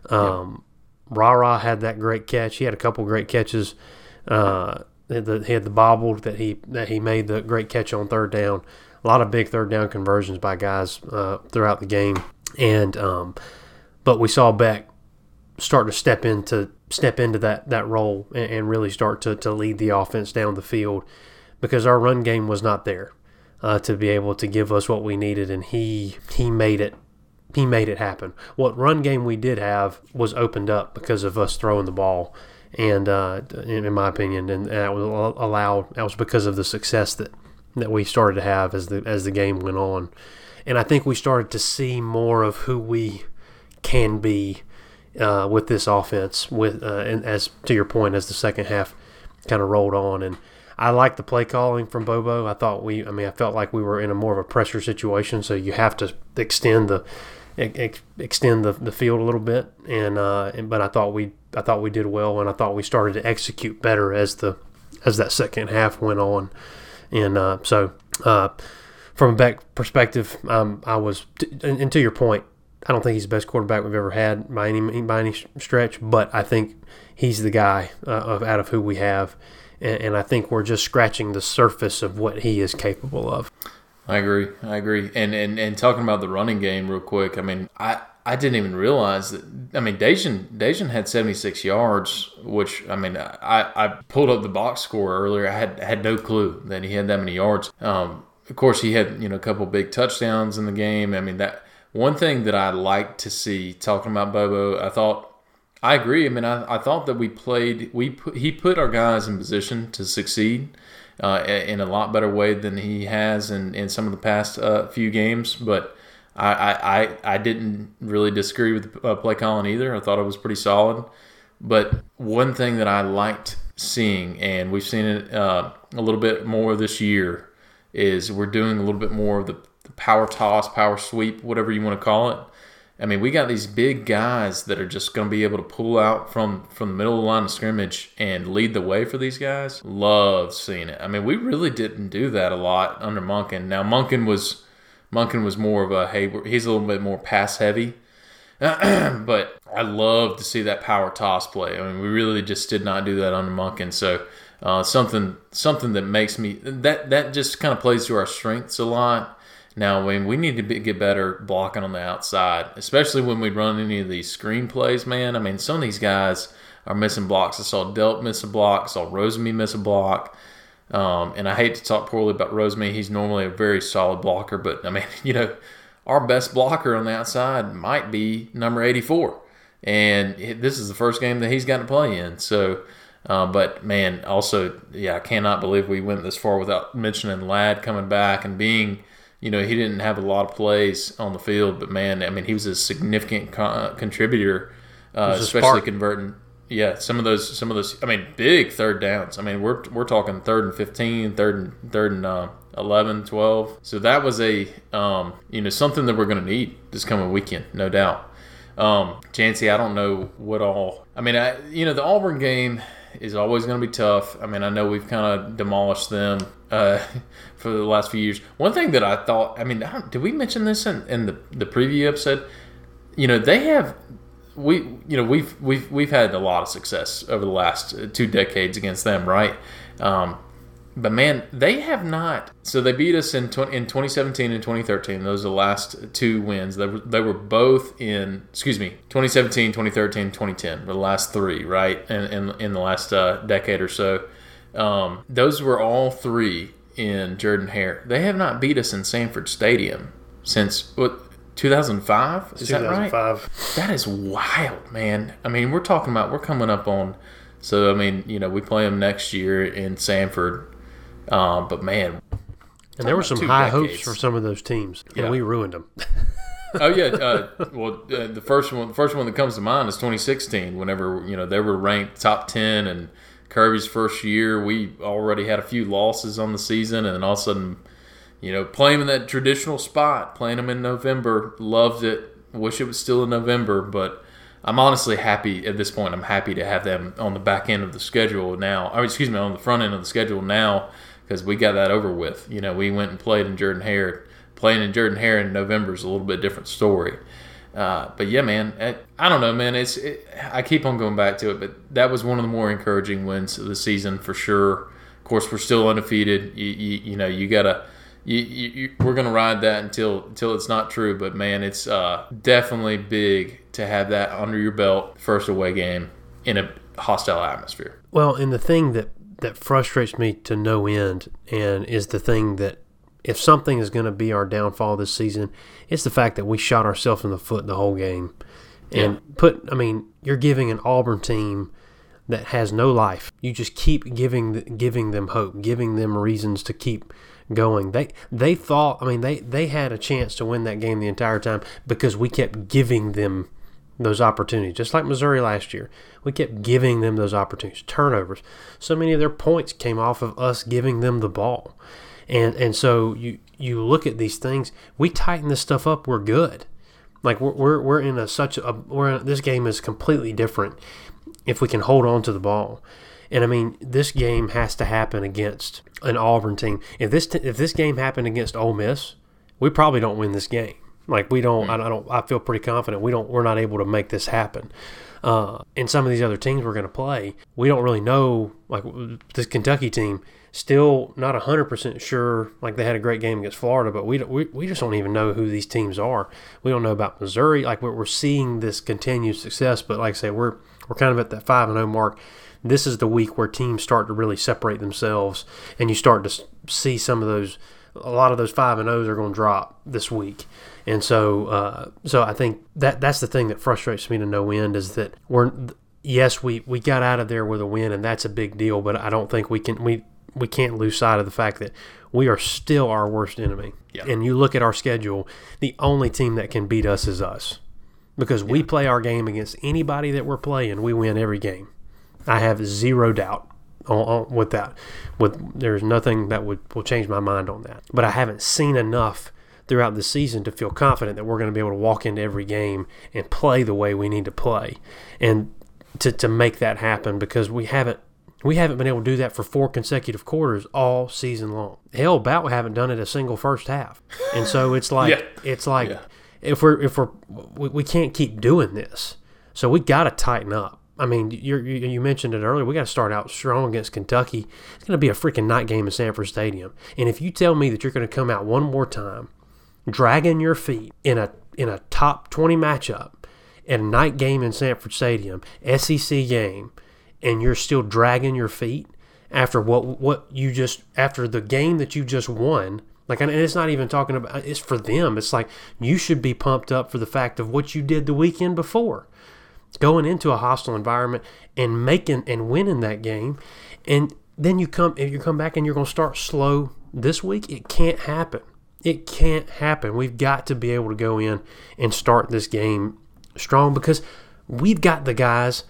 Ra had that great catch. He had a couple great catches. He had the bobble that he made the great catch on third down. A lot of big third down conversions by guys throughout the game. And but we saw Beck start to step into that role and really start to lead the offense down the field, because our run game was not there to be able to give us what we needed, and he made it. He made it happen. What run game we did have was opened up because of us throwing the ball, and in my opinion, and that was because of the success that we started to have as the game went on, and I think we started to see more of who we can be with this offense. And as to your point, as the second half kind of rolled on, and I like the play calling from Bobo. I felt like we were in a more of a pressure situation, so you have to extend the field a little bit, but I thought we did well, and I thought we started to execute better as that second half went on, and so from a Beck perspective, I was, and to your point, I don't think he's the best quarterback we've ever had by any stretch, but I think he's the guy out of who we have. And I think we're just scratching the surface of what he is capable of. I agree. And talking about the running game real quick, I mean, I didn't even realize that. I mean, Dejan had 76 yards, which, I mean, I pulled up the box score earlier. I had no clue that he had that many yards. Of course, he had a couple big touchdowns in the game. I mean, that one thing that I like to see, talking about Bobo, I agree. I mean, I thought that he put our guys in position to succeed in a lot better way than he has in some of the past few games. But I didn't really disagree with the play calling either. I thought it was pretty solid. But one thing that I liked seeing, and we've seen it a little bit more this year, is we're doing a little bit more of the power toss, power sweep, whatever you want to call it. I mean, we got these big guys that are just going to be able to pull out from the middle of the line of scrimmage and lead the way for these guys. Love seeing it. I mean, we really didn't do that a lot under Monken. Now, Monken was more of he's a little bit more pass heavy. But I love to see that power toss play. I mean, we really just did not do that under Monken. So something that makes me that just kind of plays to our strengths a lot. Now, we need to get better blocking on the outside, especially when we run any of these screen plays, man. I mean, some of these guys are missing blocks. I saw Delp miss a block. I saw Rosemy miss a block. And I hate to talk poorly about Rosemy. He's normally a very solid blocker. But, I mean, our best blocker on the outside might be number 84. And this is the first game that he's got to play in. So, but, man, also, I cannot believe we went this far without mentioning Ladd coming back and being – he didn't have a lot of plays on the field, but, man, I mean, he was a significant contributor, especially converting. Yeah, some of those. I mean, big third downs. I mean, we're talking 3rd and 15, third and 11, 12. So that was a something that we're going to need this coming weekend, no doubt. Chancey, I don't know what all. I mean, the Auburn game is always going to be tough. I mean, I know we've kind of demolished them for the last few years. One thing that I thought, I mean, did we mention this in the preview episode? They have we've had a lot of success over the last 2 decades against them, right? But, man, they have not. So they beat us in 2017 and 2013. Those are the last 2 wins. They were both in, 2017, 2013, 2010 were the last 3, right? In the last decade or so. Those were all 3 in Jordan-Hare. They have not beat us in Sanford Stadium since, 2005? Is that right? 2005. That is wild, man. I mean, we're coming up on, so, I mean, we play them next year in Sanford. But, man. And there were some high hopes for some of those teams, and we ruined them. Oh, yeah. The first one that comes to mind is 2016, whenever, they were ranked top 10, and Kirby's first year, we already had a few losses on the season, and then all of a sudden, playing in that traditional spot, playing them in November, loved it. Wish it was still in November, but I'm honestly happy at this point. I'm happy to have them on the back end of the schedule now. On the front end of the schedule now, because we got that over with. We went and played in Jordan-Hare playing in Jordan-Hare in November is a little bit different story. But yeah, man, I don't know, man. I keep on going back to it, but that was one of the more encouraging wins of the season for sure. Of course, we're still undefeated. You know, you gotta. We're gonna ride that until it's not true. But man, it's definitely big to have that under your belt, first away game in a hostile atmosphere. Well, and the thing that frustrates me to no end, and is the thing that, if something is going to be our downfall this season, it's the fact that we shot ourselves in the foot the whole game. And you're giving an Auburn team that has no life. You just keep giving them hope, giving them reasons to keep going. They thought, they had a chance to win that game the entire time because we kept giving them those opportunities, just like Missouri last year. We kept giving them those opportunities, turnovers. So many of their points came off of us giving them the ball. And so you look at these things, we tighten this stuff up, we're good. Like we're in this game is completely different if we can hold on to the ball. And this game has to happen against an Auburn team. If this game happened against Ole Miss, we probably don't win this game. Like we don't. I feel pretty confident we're not able to make this happen. And some of these other teams we're going to play, we don't really know. Like this Kentucky team, still not 100% sure. Like they had a great game against Florida, but we just don't even know who these teams are. We don't know about Missouri. Like we're seeing this continued success, but like I say, we're kind of at that 5-0 mark. This is the week where teams start to really separate themselves, and you start to see a lot of those 5-0s are going to drop this week. And so I think that's the thing that frustrates me to no end, is that we got out of there with a win, and that's a big deal, but I don't think we can't lose sight of the fact that we are still our worst enemy. Yeah. And you look at our schedule, the only team that can beat us is us. Because we play our game against anybody that we're playing, we win every game. I have zero doubt with that. There's nothing that will change my mind on that. But I haven't seen enough throughout the season to feel confident that we're going to be able to walk into every game and play the way we need to play, and to make that happen, because we haven't been able to do that for 4 consecutive quarters all season long. Hell, about we haven't done it a single first half. And so it's like if we can't keep doing this, so we got to tighten up. You mentioned it earlier. We got to start out strong against Kentucky. It's going to be a freaking night game in Sanford Stadium. And if you tell me that you're going to come out one more time, dragging your feet in a top 20 matchup at a night game in Sanford Stadium, SEC game, and you're still dragging your feet after after the game that you just won. Like, and it's not even talking about, it's for them. It's like you should be pumped up for the fact of what you did the weekend before, going into a hostile environment and winning that game. And then you come back and you're going to start slow this week. It can't happen. It can't happen. We've got to be able to go in and start this game strong, because we've got the guys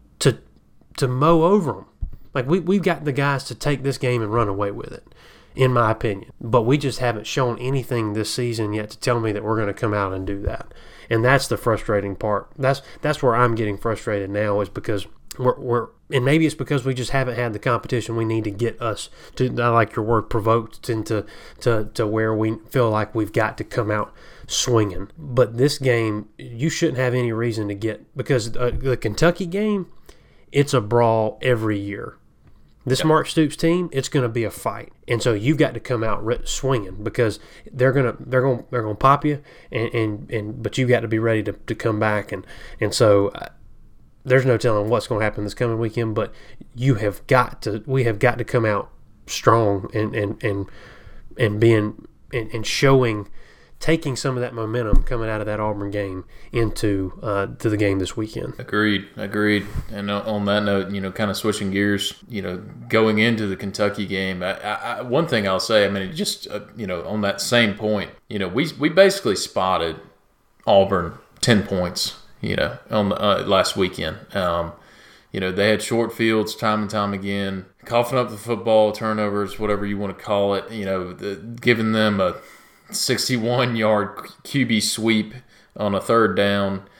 to mow over them. Like we've got the guys to take this game and run away with it, in my opinion. But we just haven't shown anything this season yet to tell me that we're going to come out and do that. And that's the frustrating part. That's where I'm getting frustrated now, is because and maybe it's because we just haven't had the competition we need to get us to, I like your word, provoked into to where we feel like we've got to come out swinging. But this game, you shouldn't have any reason to get, because the Kentucky game, it's a brawl every year. This Mark Stoops team, it's going to be a fight, and so you've got to come out swinging, because they're gonna pop you, but you've got to be ready to come back, and so there's no telling what's going to happen this coming weekend. But we have got to come out strong and being and showing, taking some of that momentum coming out of that Auburn game into to the game this weekend. Agreed. And on that note, kind of switching gears, going into the Kentucky game, one thing I'll say, just on that same point, we basically spotted Auburn 10 points, on the, last weekend. They had short fields time and time again, coughing up the football, turnovers, whatever you want to call it, giving them a 61-yard QB sweep on a third down.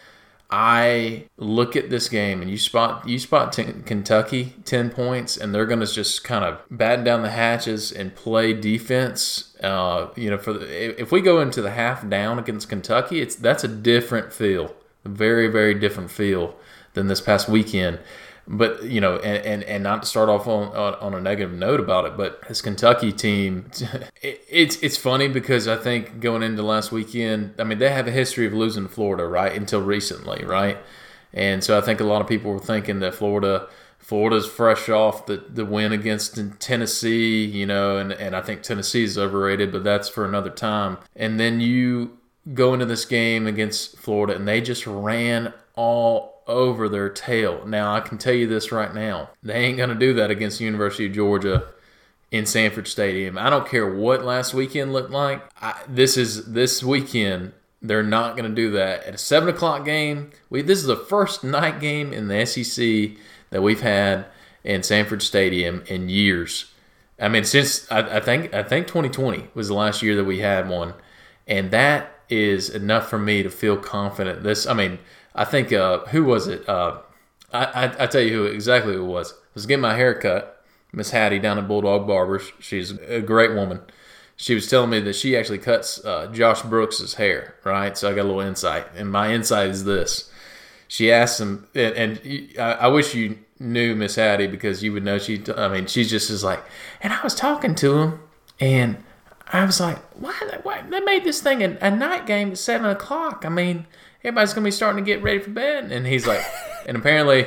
I look at this game and you spot Kentucky 10 points, and they're going to just kind of batten down the hatches and play defense. If we go into the half down against Kentucky, that's a different feel, a very, very different feel than this past weekend. But, and not to start off on a negative note about it, but this Kentucky team, it's funny because I think going into last weekend, I mean, they have a history of losing to Florida, right, until recently, right? And so I think a lot of people were thinking that Florida's fresh off the win against Tennessee, and I think Tennessee is overrated, but that's for another time. And then you go into this game against Florida, and they just ran all over their tail. Now, I can tell you this right now. They ain't going to do that against the University of Georgia in Sanford Stadium. I don't care what last weekend looked like. This weekend, they're not going to do that. At a 7 o'clock game, this is the first night game in the SEC that we've had in Sanford Stadium in years. I mean, since I think 2020 was the last year that we had one. And that is enough for me to feel confident. I think, who was it? I tell you exactly who it was. I was getting my hair cut, Miss Hattie down at Bulldog Barbers. She's a great woman. She was telling me that she actually cuts Josh Brooks' hair, right? So I got a little insight. And my insight is this. She asked him, and I wish you knew Miss Hattie because you would know she's just as like, and I was talking to him, and I was like, why? They made this thing a night game at 7 o'clock. I mean, everybody's going to be starting to get ready for bed. And he's like, and apparently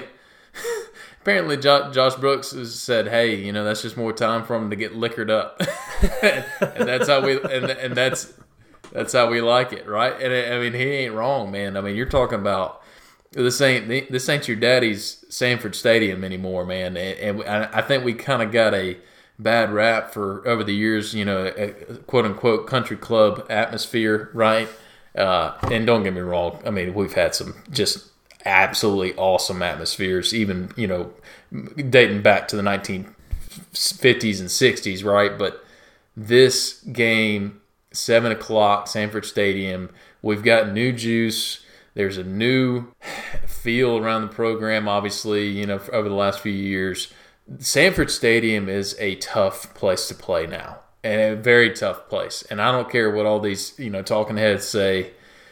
Josh Brooks has said, hey, that's just more time for him to get liquored up. and that's how that's how we like it, right? And I mean, he ain't wrong, man. I mean, you're talking about this ain't your daddy's Sanford Stadium anymore, man. And I think we kind of got a bad rap for over the years, a quote unquote country club atmosphere, right? And don't get me wrong, I mean, we've had some just absolutely awesome atmospheres, even, dating back to the 1950s and 60s, right? But this game, 7 o'clock, Sanford Stadium, we've got new juice. There's a new feel around the program, obviously, over the last few years. Sanford Stadium is a tough place to play now, and a very tough place. And I don't care what all these, talking heads say,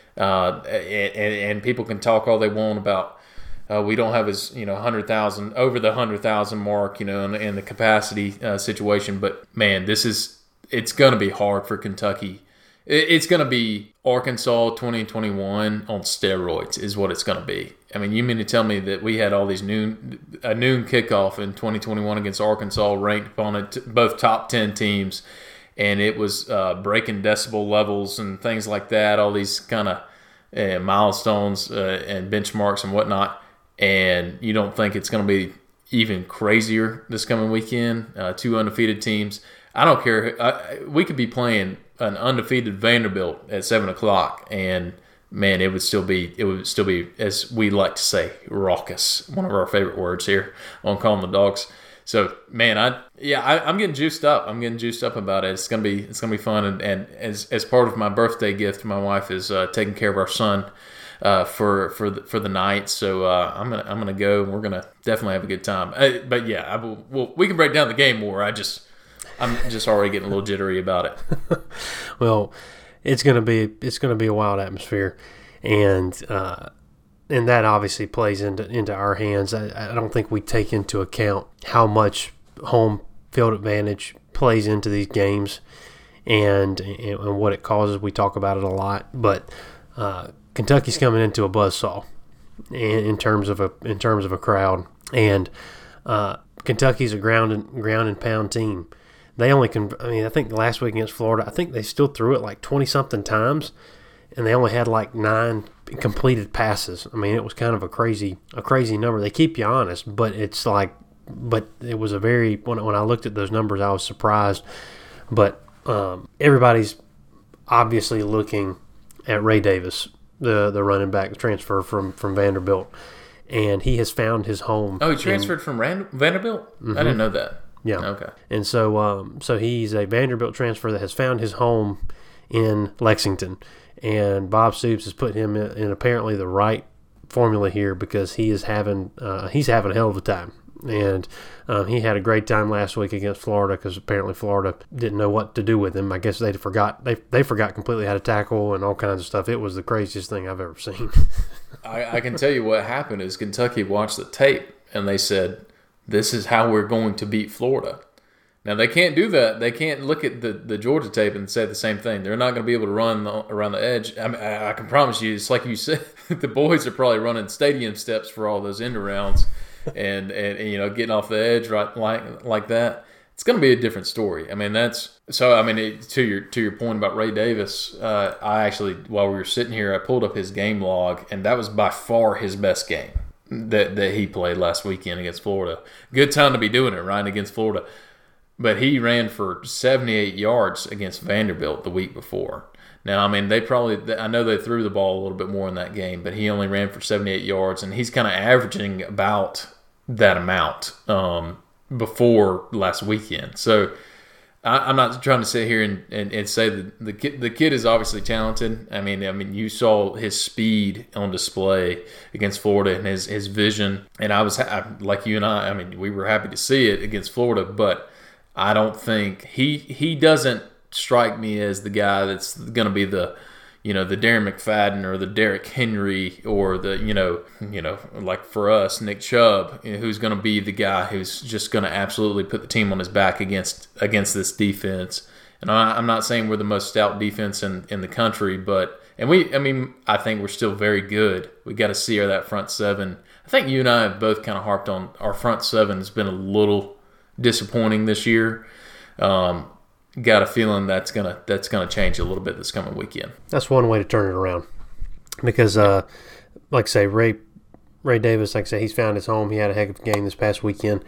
and people can talk all they want about we don't have as, 100,000, over the 100,000 mark, in the capacity situation. But, man, it's going to be hard for Kentucky. It's going to be Arkansas 2021 on steroids is what it's going to be. I mean, you mean to tell me that we had all these noon kickoff in 2021 against Arkansas, ranked opponent, both top 10 teams, and it was breaking decibel levels and things like that, all these kind of milestones and benchmarks and whatnot, and you don't think it's going to be even crazier this coming weekend? Two undefeated teams. I don't care. We could be playing an undefeated Vanderbilt at 7 o'clock, and man, it would still be, as we like to say, raucous. One of our favorite words here on Calling the Dogs. So, man, I'm getting juiced up. I'm getting juiced up about it. It's gonna be fun, and as part of my birthday gift, my wife is taking care of our son for the night. So I'm gonna go, and we're gonna definitely have a good time. But yeah, we can break down the game more. I'm just already getting a little jittery about it. Well, it's gonna be a wild atmosphere, and that obviously plays into our hands. I don't think we take into account how much home field advantage plays into these games, and what it causes. We talk about it a lot, but Kentucky's coming into a buzzsaw in terms of a crowd, and Kentucky's a ground and pound team. They only I think last week against Florida, I think they still threw it like 20-something times, and they only had like 9 completed passes. I mean, it was kind of a crazy number. They keep you honest, but it was when I looked at those numbers, I was surprised. But everybody's obviously looking at Ray Davis, the running back, the transfer from Vanderbilt, and he has found his home. Oh, he transferred from Vanderbilt? Mm-hmm. I didn't know that. Yeah. Okay. And so he's a Vanderbilt transfer that has found his home in Lexington, and Bob Stoops has put him in apparently the right formula here because he's having a hell of a time. And he had a great time last week against Florida because apparently Florida didn't know what to do with him. I guess they forgot completely how to tackle and all kinds of stuff. It was the craziest thing I've ever seen. I can tell you what happened is Kentucky watched the tape and they said, this is how we're going to beat Florida. Now, they can't do that. They can't look at the Georgia tape and say the same thing. They're not going to be able to run around the edge. I mean, I can promise you, it's like you said, the boys are probably running stadium steps for all those end arounds and getting off the edge right like that. It's going to be a different story. I mean, to your point about Ray Davis, I actually, while we were sitting here, I pulled up his game log, and that was by far his best game that he played last weekend against Florida. Good time to be doing it, right, against Florida. But he ran for 78 yards against Vanderbilt the week before. Now, I mean, I know they threw the ball a little bit more in that game, but he only ran for 78 yards, and he's kind of averaging about that amount before last weekend. So I'm not trying to sit here and say that the kid is obviously talented. I mean, you saw his speed on display against Florida and his vision, and like you and I mean, we were happy to see it against Florida, but I don't think he doesn't strike me as the guy that's going to be the Darren McFadden or the Derrick Henry or the like for us, Nick Chubb, who's going to be the guy who's just going to absolutely put the team on his back against this defense. And I'm not saying we're the most stout defense in the country, but I think we're still very good. We got to see that front seven. I think you and I have both kind of harped on our front seven has been a little disappointing this year. Got a feeling that's gonna change a little bit this coming weekend. That's one way to turn it around, because like I say, Ray Davis, like I say, he's found his home. He had a heck of a game this past weekend,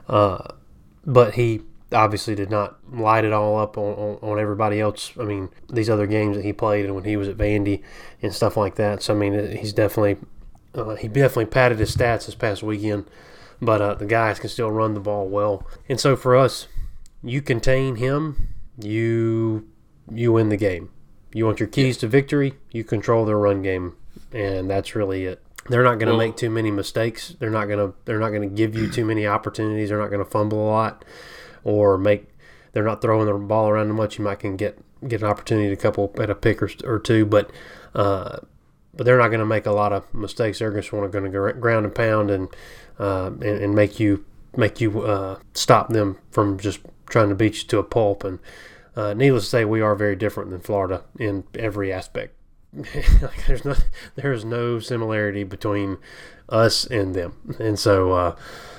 but he obviously did not light it all up on everybody else. I mean, these other games that he played and when he was at Vandy and stuff like that. So I mean, he's definitely padded his stats this past weekend. But the guys can still run the ball well. And so for us, you contain him, you win the game. You want your keys to victory, you control their run game, and that's really it. They're not going to make too many mistakes. They're not going to give you too many opportunities. They're not going to fumble a lot, they're not throwing the ball around too much. You might can get an opportunity at a pick or two, but they're not going to make a lot of mistakes. They're just going to ground and pound and make you stop them from just trying to beat you to a pulp. And needless to say, we are very different than Florida in every aspect. There's no similarity between us and them. And so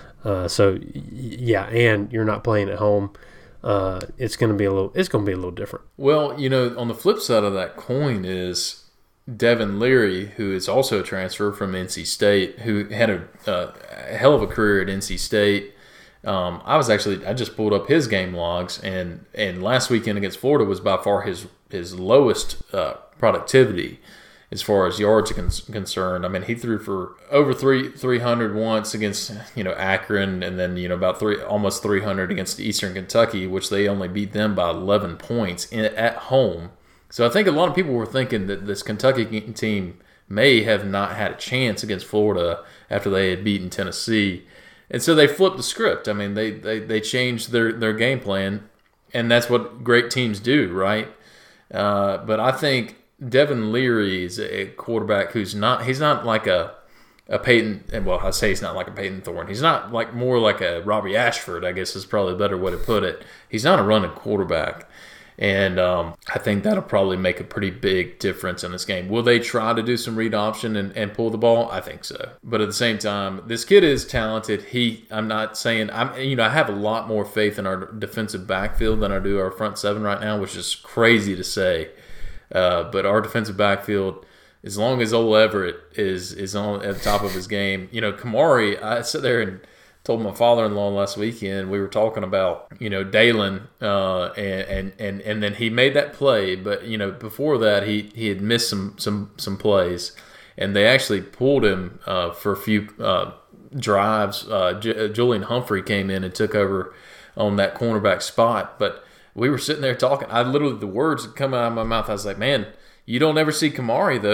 yeah, and you're not playing at home. It's going to be a little different. Well, on the flip side of that coin is Devin Leary, who is also a transfer from NC State, who had a hell of a career at NC State. I just pulled up his game logs, and last weekend against Florida was by far his lowest productivity as far as yards are concerned. I mean, he threw for over 300 once against Akron, and then about almost 300 against Eastern Kentucky, which they only beat them by 11 points at home. So I think a lot of people were thinking that this Kentucky team may have not had a chance against Florida after they had beaten Tennessee. And so they flipped the script. I mean, they changed their game plan, and that's what great teams do, right? But I think Devin Leary is a quarterback he's not like a Peyton, well, I say he's not like a Peyton Thorne. He's not more like a Robbie Ashford, I guess is probably a better way to put it. He's not a running quarterback. And I think that'll probably make a pretty big difference in this game. Will they try to do some read option and pull the ball? I think so. But at the same time, this kid is talented. I have a lot more faith in our defensive backfield than I do our front seven right now, which is crazy to say. But our defensive backfield, as long as Ole Everett is on at the top of his game, Kamari, I sit there and told my father-in-law last weekend, we were talking about, Dalen, and then he made that play, but, before that, he had missed some plays, and they actually pulled him for a few drives. Julian Humphrey came in and took over on that cornerback spot, but we were sitting there talking. The words that come out of my mouth, I was like, man, you don't ever see Kamari, though.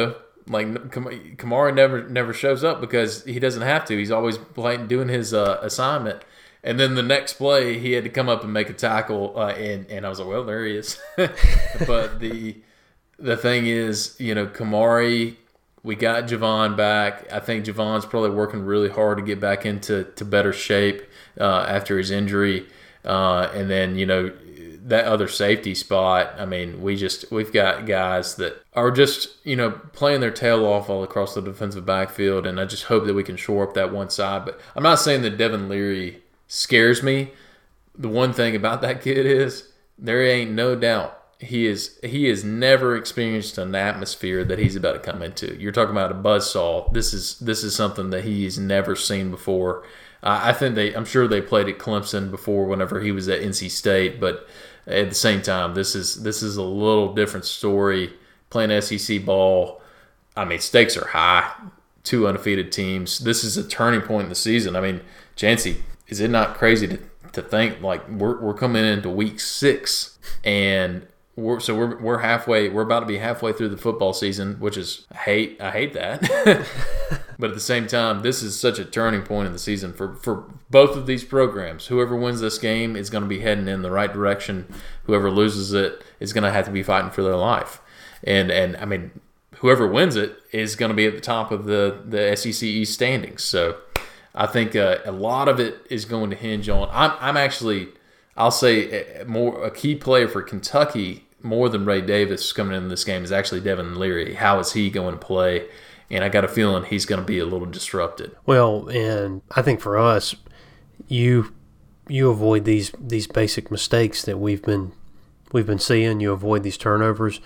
Like Kamara never shows up because he doesn't have to. He's always doing his assignment. And then the next play, he had to come up and make a tackle, and I was like, well, there he is. But the thing is, Kamari, we got Javon back. I think Javon's probably working really hard to get back into better shape after his injury. And then, that other safety spot, I mean, we've got guys that are just, playing their tail off all across the defensive backfield, and I just hope that we can shore up that one side. But I'm not saying that Devin Leary scares me. The one thing about that kid is there ain't no doubt he has never experienced an atmosphere that he's about to come into. You're talking about a buzzsaw. This is something that he's never seen before. I'm sure they played at Clemson before whenever he was at NC State, but at the same time, this is a little different story. Playing SEC ball, I mean, stakes are high. 2 undefeated teams. This is a turning point in the season. I mean, Chancey, is it not crazy to think like we're coming into week 6 and we're halfway. We're about to be halfway through the football season, which is I hate that. But at the same time, this is such a turning point in the season for both of these programs. Whoever wins this game is going to be heading in the right direction. Whoever loses it is going to have to be fighting for their life. And I mean, whoever wins it is going to be at the top of the SEC East standings. So I think a lot of it is going to hinge on. I'm actually, I'll say a key player for Kentucky more than Ray Davis coming into this game is actually Devin Leary. How is he going to play? And I got a feeling he's going to be a little disrupted. Well, and I think for us, you avoid these basic mistakes that we've been seeing. You avoid these turnovers.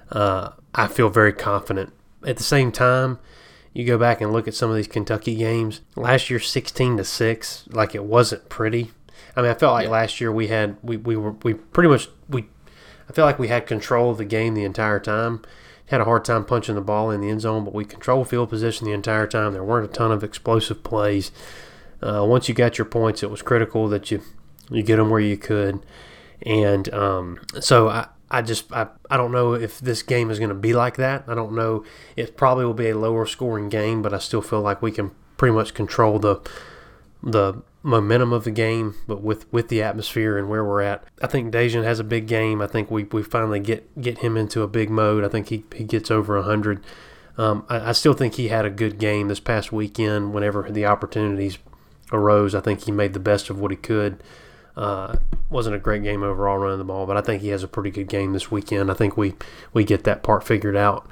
I feel very confident. At the same time, you go back and look at some of these Kentucky games. Last year, 16-6, like it wasn't pretty. I mean, I felt like last year I felt like we had control of the game the entire time. Had a hard time punching the ball in the end zone, but we controlled field position the entire time. There weren't a ton of explosive plays. Once you got your points, it was critical that you get them where you could. And so I don't know if this game is going to be like that. I don't know. It probably will be a lower scoring game, but I still feel like we can pretty much control the momentum of the game, but with the atmosphere and where we're at. I think Dajan has a big game. I think we finally get him into a big mode. I think he gets over 100. I still think he had a good game this past weekend whenever the opportunities arose. I think he made the best of what he could. Wasn't a great game overall running the ball, but I think he has a pretty good game this weekend. I think we get that part figured out.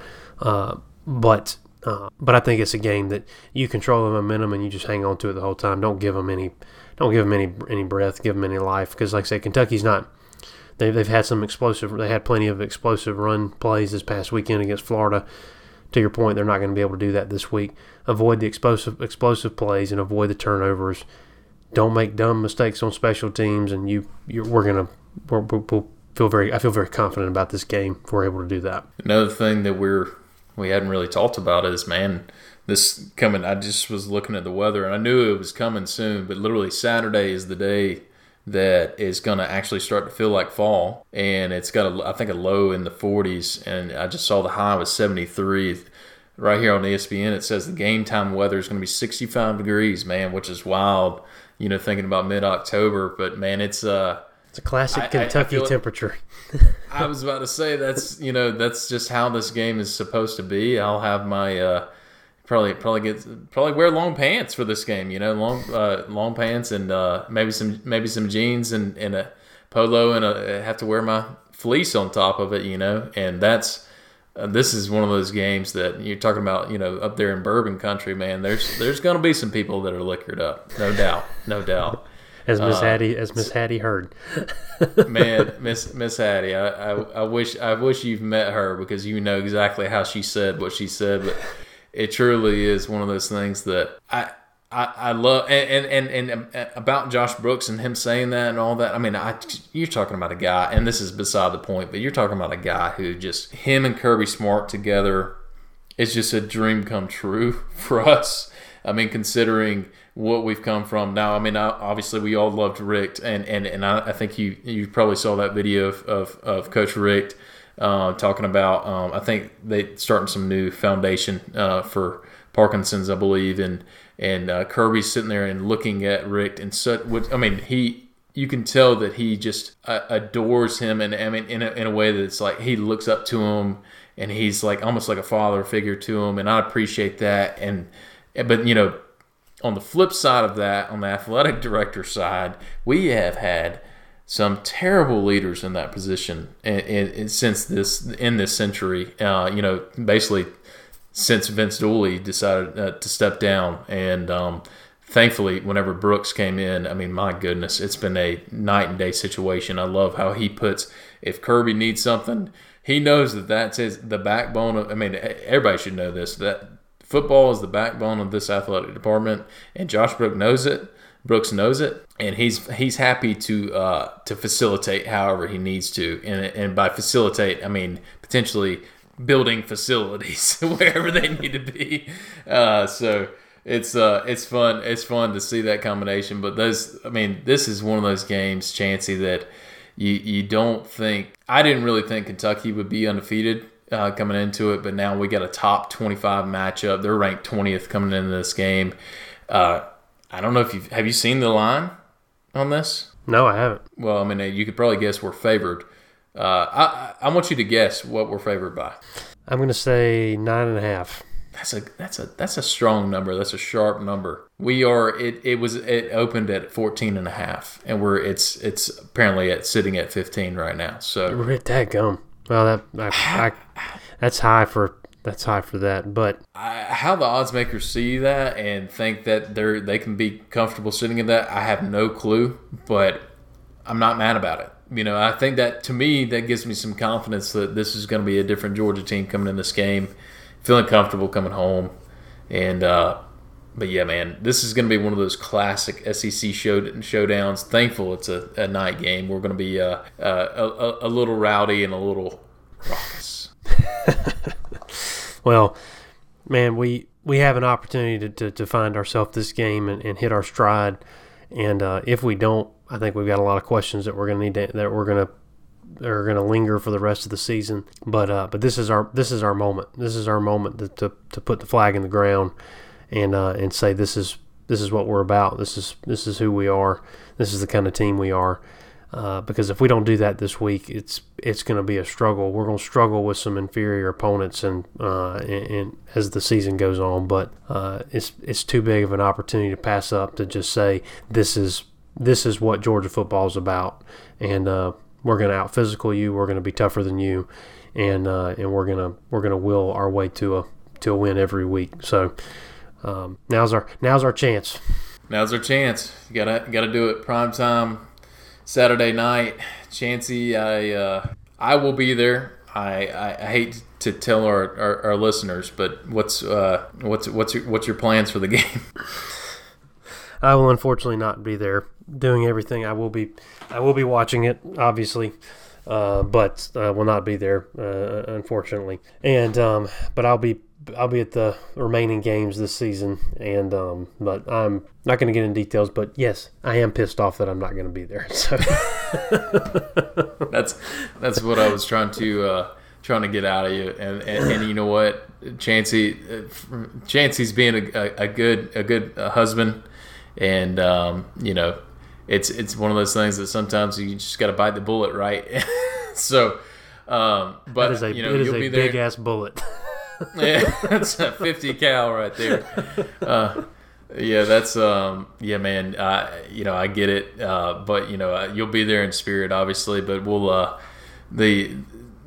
But I think it's a game that you control the momentum and you just hang on to it the whole time. Don't give them any breath. Give them any life. Because, like I say, Kentucky's not. They've had some explosive. They had plenty of explosive run plays this past weekend against Florida. To your point, they're not going to be able to do that this week. Avoid the explosive plays and avoid the turnovers. Don't make dumb mistakes on special teams, and we'll feel very. I feel very confident about this game if we're able to do that. Another thing that we hadn't really talked about is, man, this coming. I just was looking at the weather, and I knew it was coming soon. But literally, Saturday is the day that is going to actually start to feel like fall, and it's got I think a low in the 40s, and I just saw the high was 73. Right here on ESPN, it says the game time weather is going to be 65 degrees, man, which is wild. Thinking about mid-October, but man, it's a classic Kentucky temperature. I was about to say that's just how this game is supposed to be. I'll have my probably wear long pants for this game. Long pants and maybe some jeans and a polo and have to wear my fleece on top of it. And that's. This is one of those games that you're talking about, up there in Bourbon Country, man. There's going to be some people that are liquored up, no doubt. As Miss Hattie heard. Man, Miss Hattie, I wish you've met her because you know exactly how she said what she said. But it truly is one of those things that I love, and about Josh Brooks and him saying that and all that. I mean, you're talking about a guy, and this is beside the point, but you're talking about a guy who just him and Kirby Smart together is just a dream come true for us. I mean, considering what we've come from. Now, I mean, obviously we all loved Richt, and I think you probably saw that video of Coach Richt talking about I think they starting some new foundation for Parkinson's, I believe, and Kirby's sitting there and looking at Rick and you can tell that he just adores him, and I mean in a way that it's like he looks up to him, and he's like almost like a father figure to him, and I appreciate that. But on the flip side of that, on the athletic director side, we have had some terrible leaders in that position since this century. Basically since Vince Dooley decided to step down, and thankfully, whenever Brooks came in, I mean, my goodness, it's been a night and day situation. I love how he puts, if Kirby needs something, he knows that's the backbone of, I mean, everybody should know this, that football is the backbone of this athletic department, and Josh Brooks knows it, and he's happy to facilitate however he needs to, and by facilitate, I mean potentially building facilities wherever they need to be. So it's fun. It's fun to see that combination. But this is one of those games, Chancey, that you don't think. I didn't really think Kentucky would be undefeated coming into it, but now we got a top 25 matchup. They're ranked 20th coming into this game. I don't know if have you seen the line on this? No, I haven't. Well, I mean, you could probably guess we're favored. I want you to guess what we're favored by. I'm going to say 9.5. That's a strong number. That's a sharp number. We are. It opened at 14.5, and it's apparently sitting at 15 right now. So dadgum. Well, that's high for that. But how the odds makers see that and think that they can be comfortable sitting in that, I have no clue. But I'm not mad about it. I think that, to me, that gives me some confidence that this is going to be a different Georgia team coming in this game, feeling comfortable coming home. And but yeah, man, this is going to be one of those classic SEC showdowns. Thankful it's a night game. We're going to be a little rowdy and a little raucous. Well, man, we have an opportunity to find ourselves this game and hit our stride. And if we don't, I think we've got a lot of questions that we're going to need that are going to linger for the rest of the season. But this is our moment. This is our moment to put the flag in the ground and say this is what we're about. This is who we are. This is the kind of team we are. Because if we don't do that this week, it's going to be a struggle. We're going to struggle with some inferior opponents and as the season goes on. But it's too big of an opportunity to pass up to just say this is what Georgia football is about, and we're going to out physical you. We're going to be tougher than you, and we're gonna will our way to a win every week. So now's our chance. Now's our chance. You gotta do it. Prime time. Saturday night, Chancey, I will be there. I hate to tell our listeners, but what's your plans for the game? I will unfortunately not be there doing everything. I will be watching it, obviously, but I will not be there, unfortunately. And but I'll be at the remaining games this season, and but I'm not going to get into details. But yes, I am pissed off that I'm not going to be there. So that's what I was trying to get out of you. And you know what, Chancey's being a good husband, and it's one of those things that sometimes you just got to bite the bullet, right? So, but it is a big ass bullet. Yeah, that's a 50 cal right there. Yeah, that's man. I get it, but you'll be there in spirit, obviously. But we'll the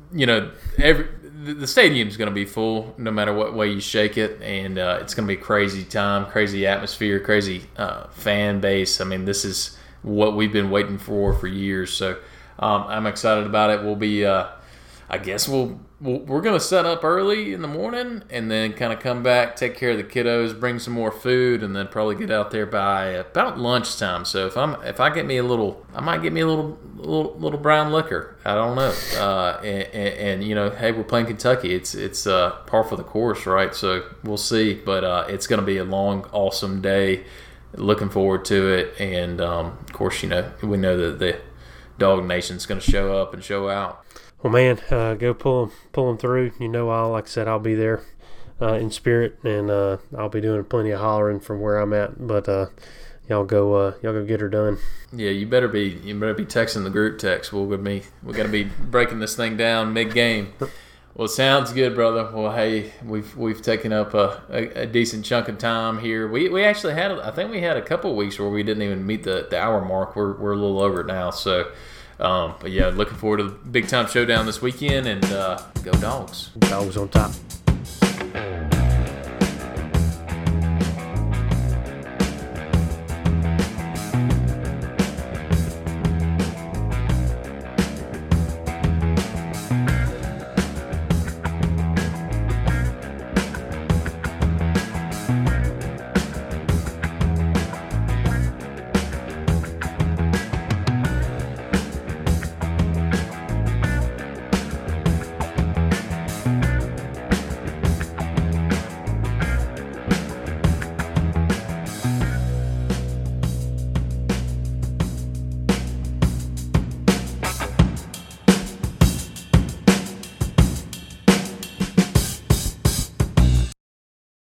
stadium's going to be full no matter what way you shake it, and it's going to be a crazy time, crazy atmosphere, crazy fan base. I mean, this is what we've been waiting for years. So I'm excited about it. We'll be, I guess we're going to set up early in the morning and then kind of come back, take care of the kiddos, bring some more food, and then probably get out there by about lunchtime. So if I get me a little, I might get me a little brown liquor. I don't know. And hey, we're playing Kentucky. It's par for the course, right? So we'll see. But it's going to be a long, awesome day. Looking forward to it. And of course, we know that Dog Nation's going to show up and show out. Well, man, go pull them through. Like I said, I'll be there in spirit, and I'll be doing plenty of hollering from where I'm at. But y'all go get her done. Yeah, you better be texting the group text. We're gonna be breaking this thing down mid game. Well, sounds good, brother. Well, hey, we've taken up a decent chunk of time here. We actually had, I think we had a couple weeks where we didn't even meet the hour mark. We're a little over it now. So, but yeah, looking forward to the big time showdown this weekend, and go Dogs. Dogs on top.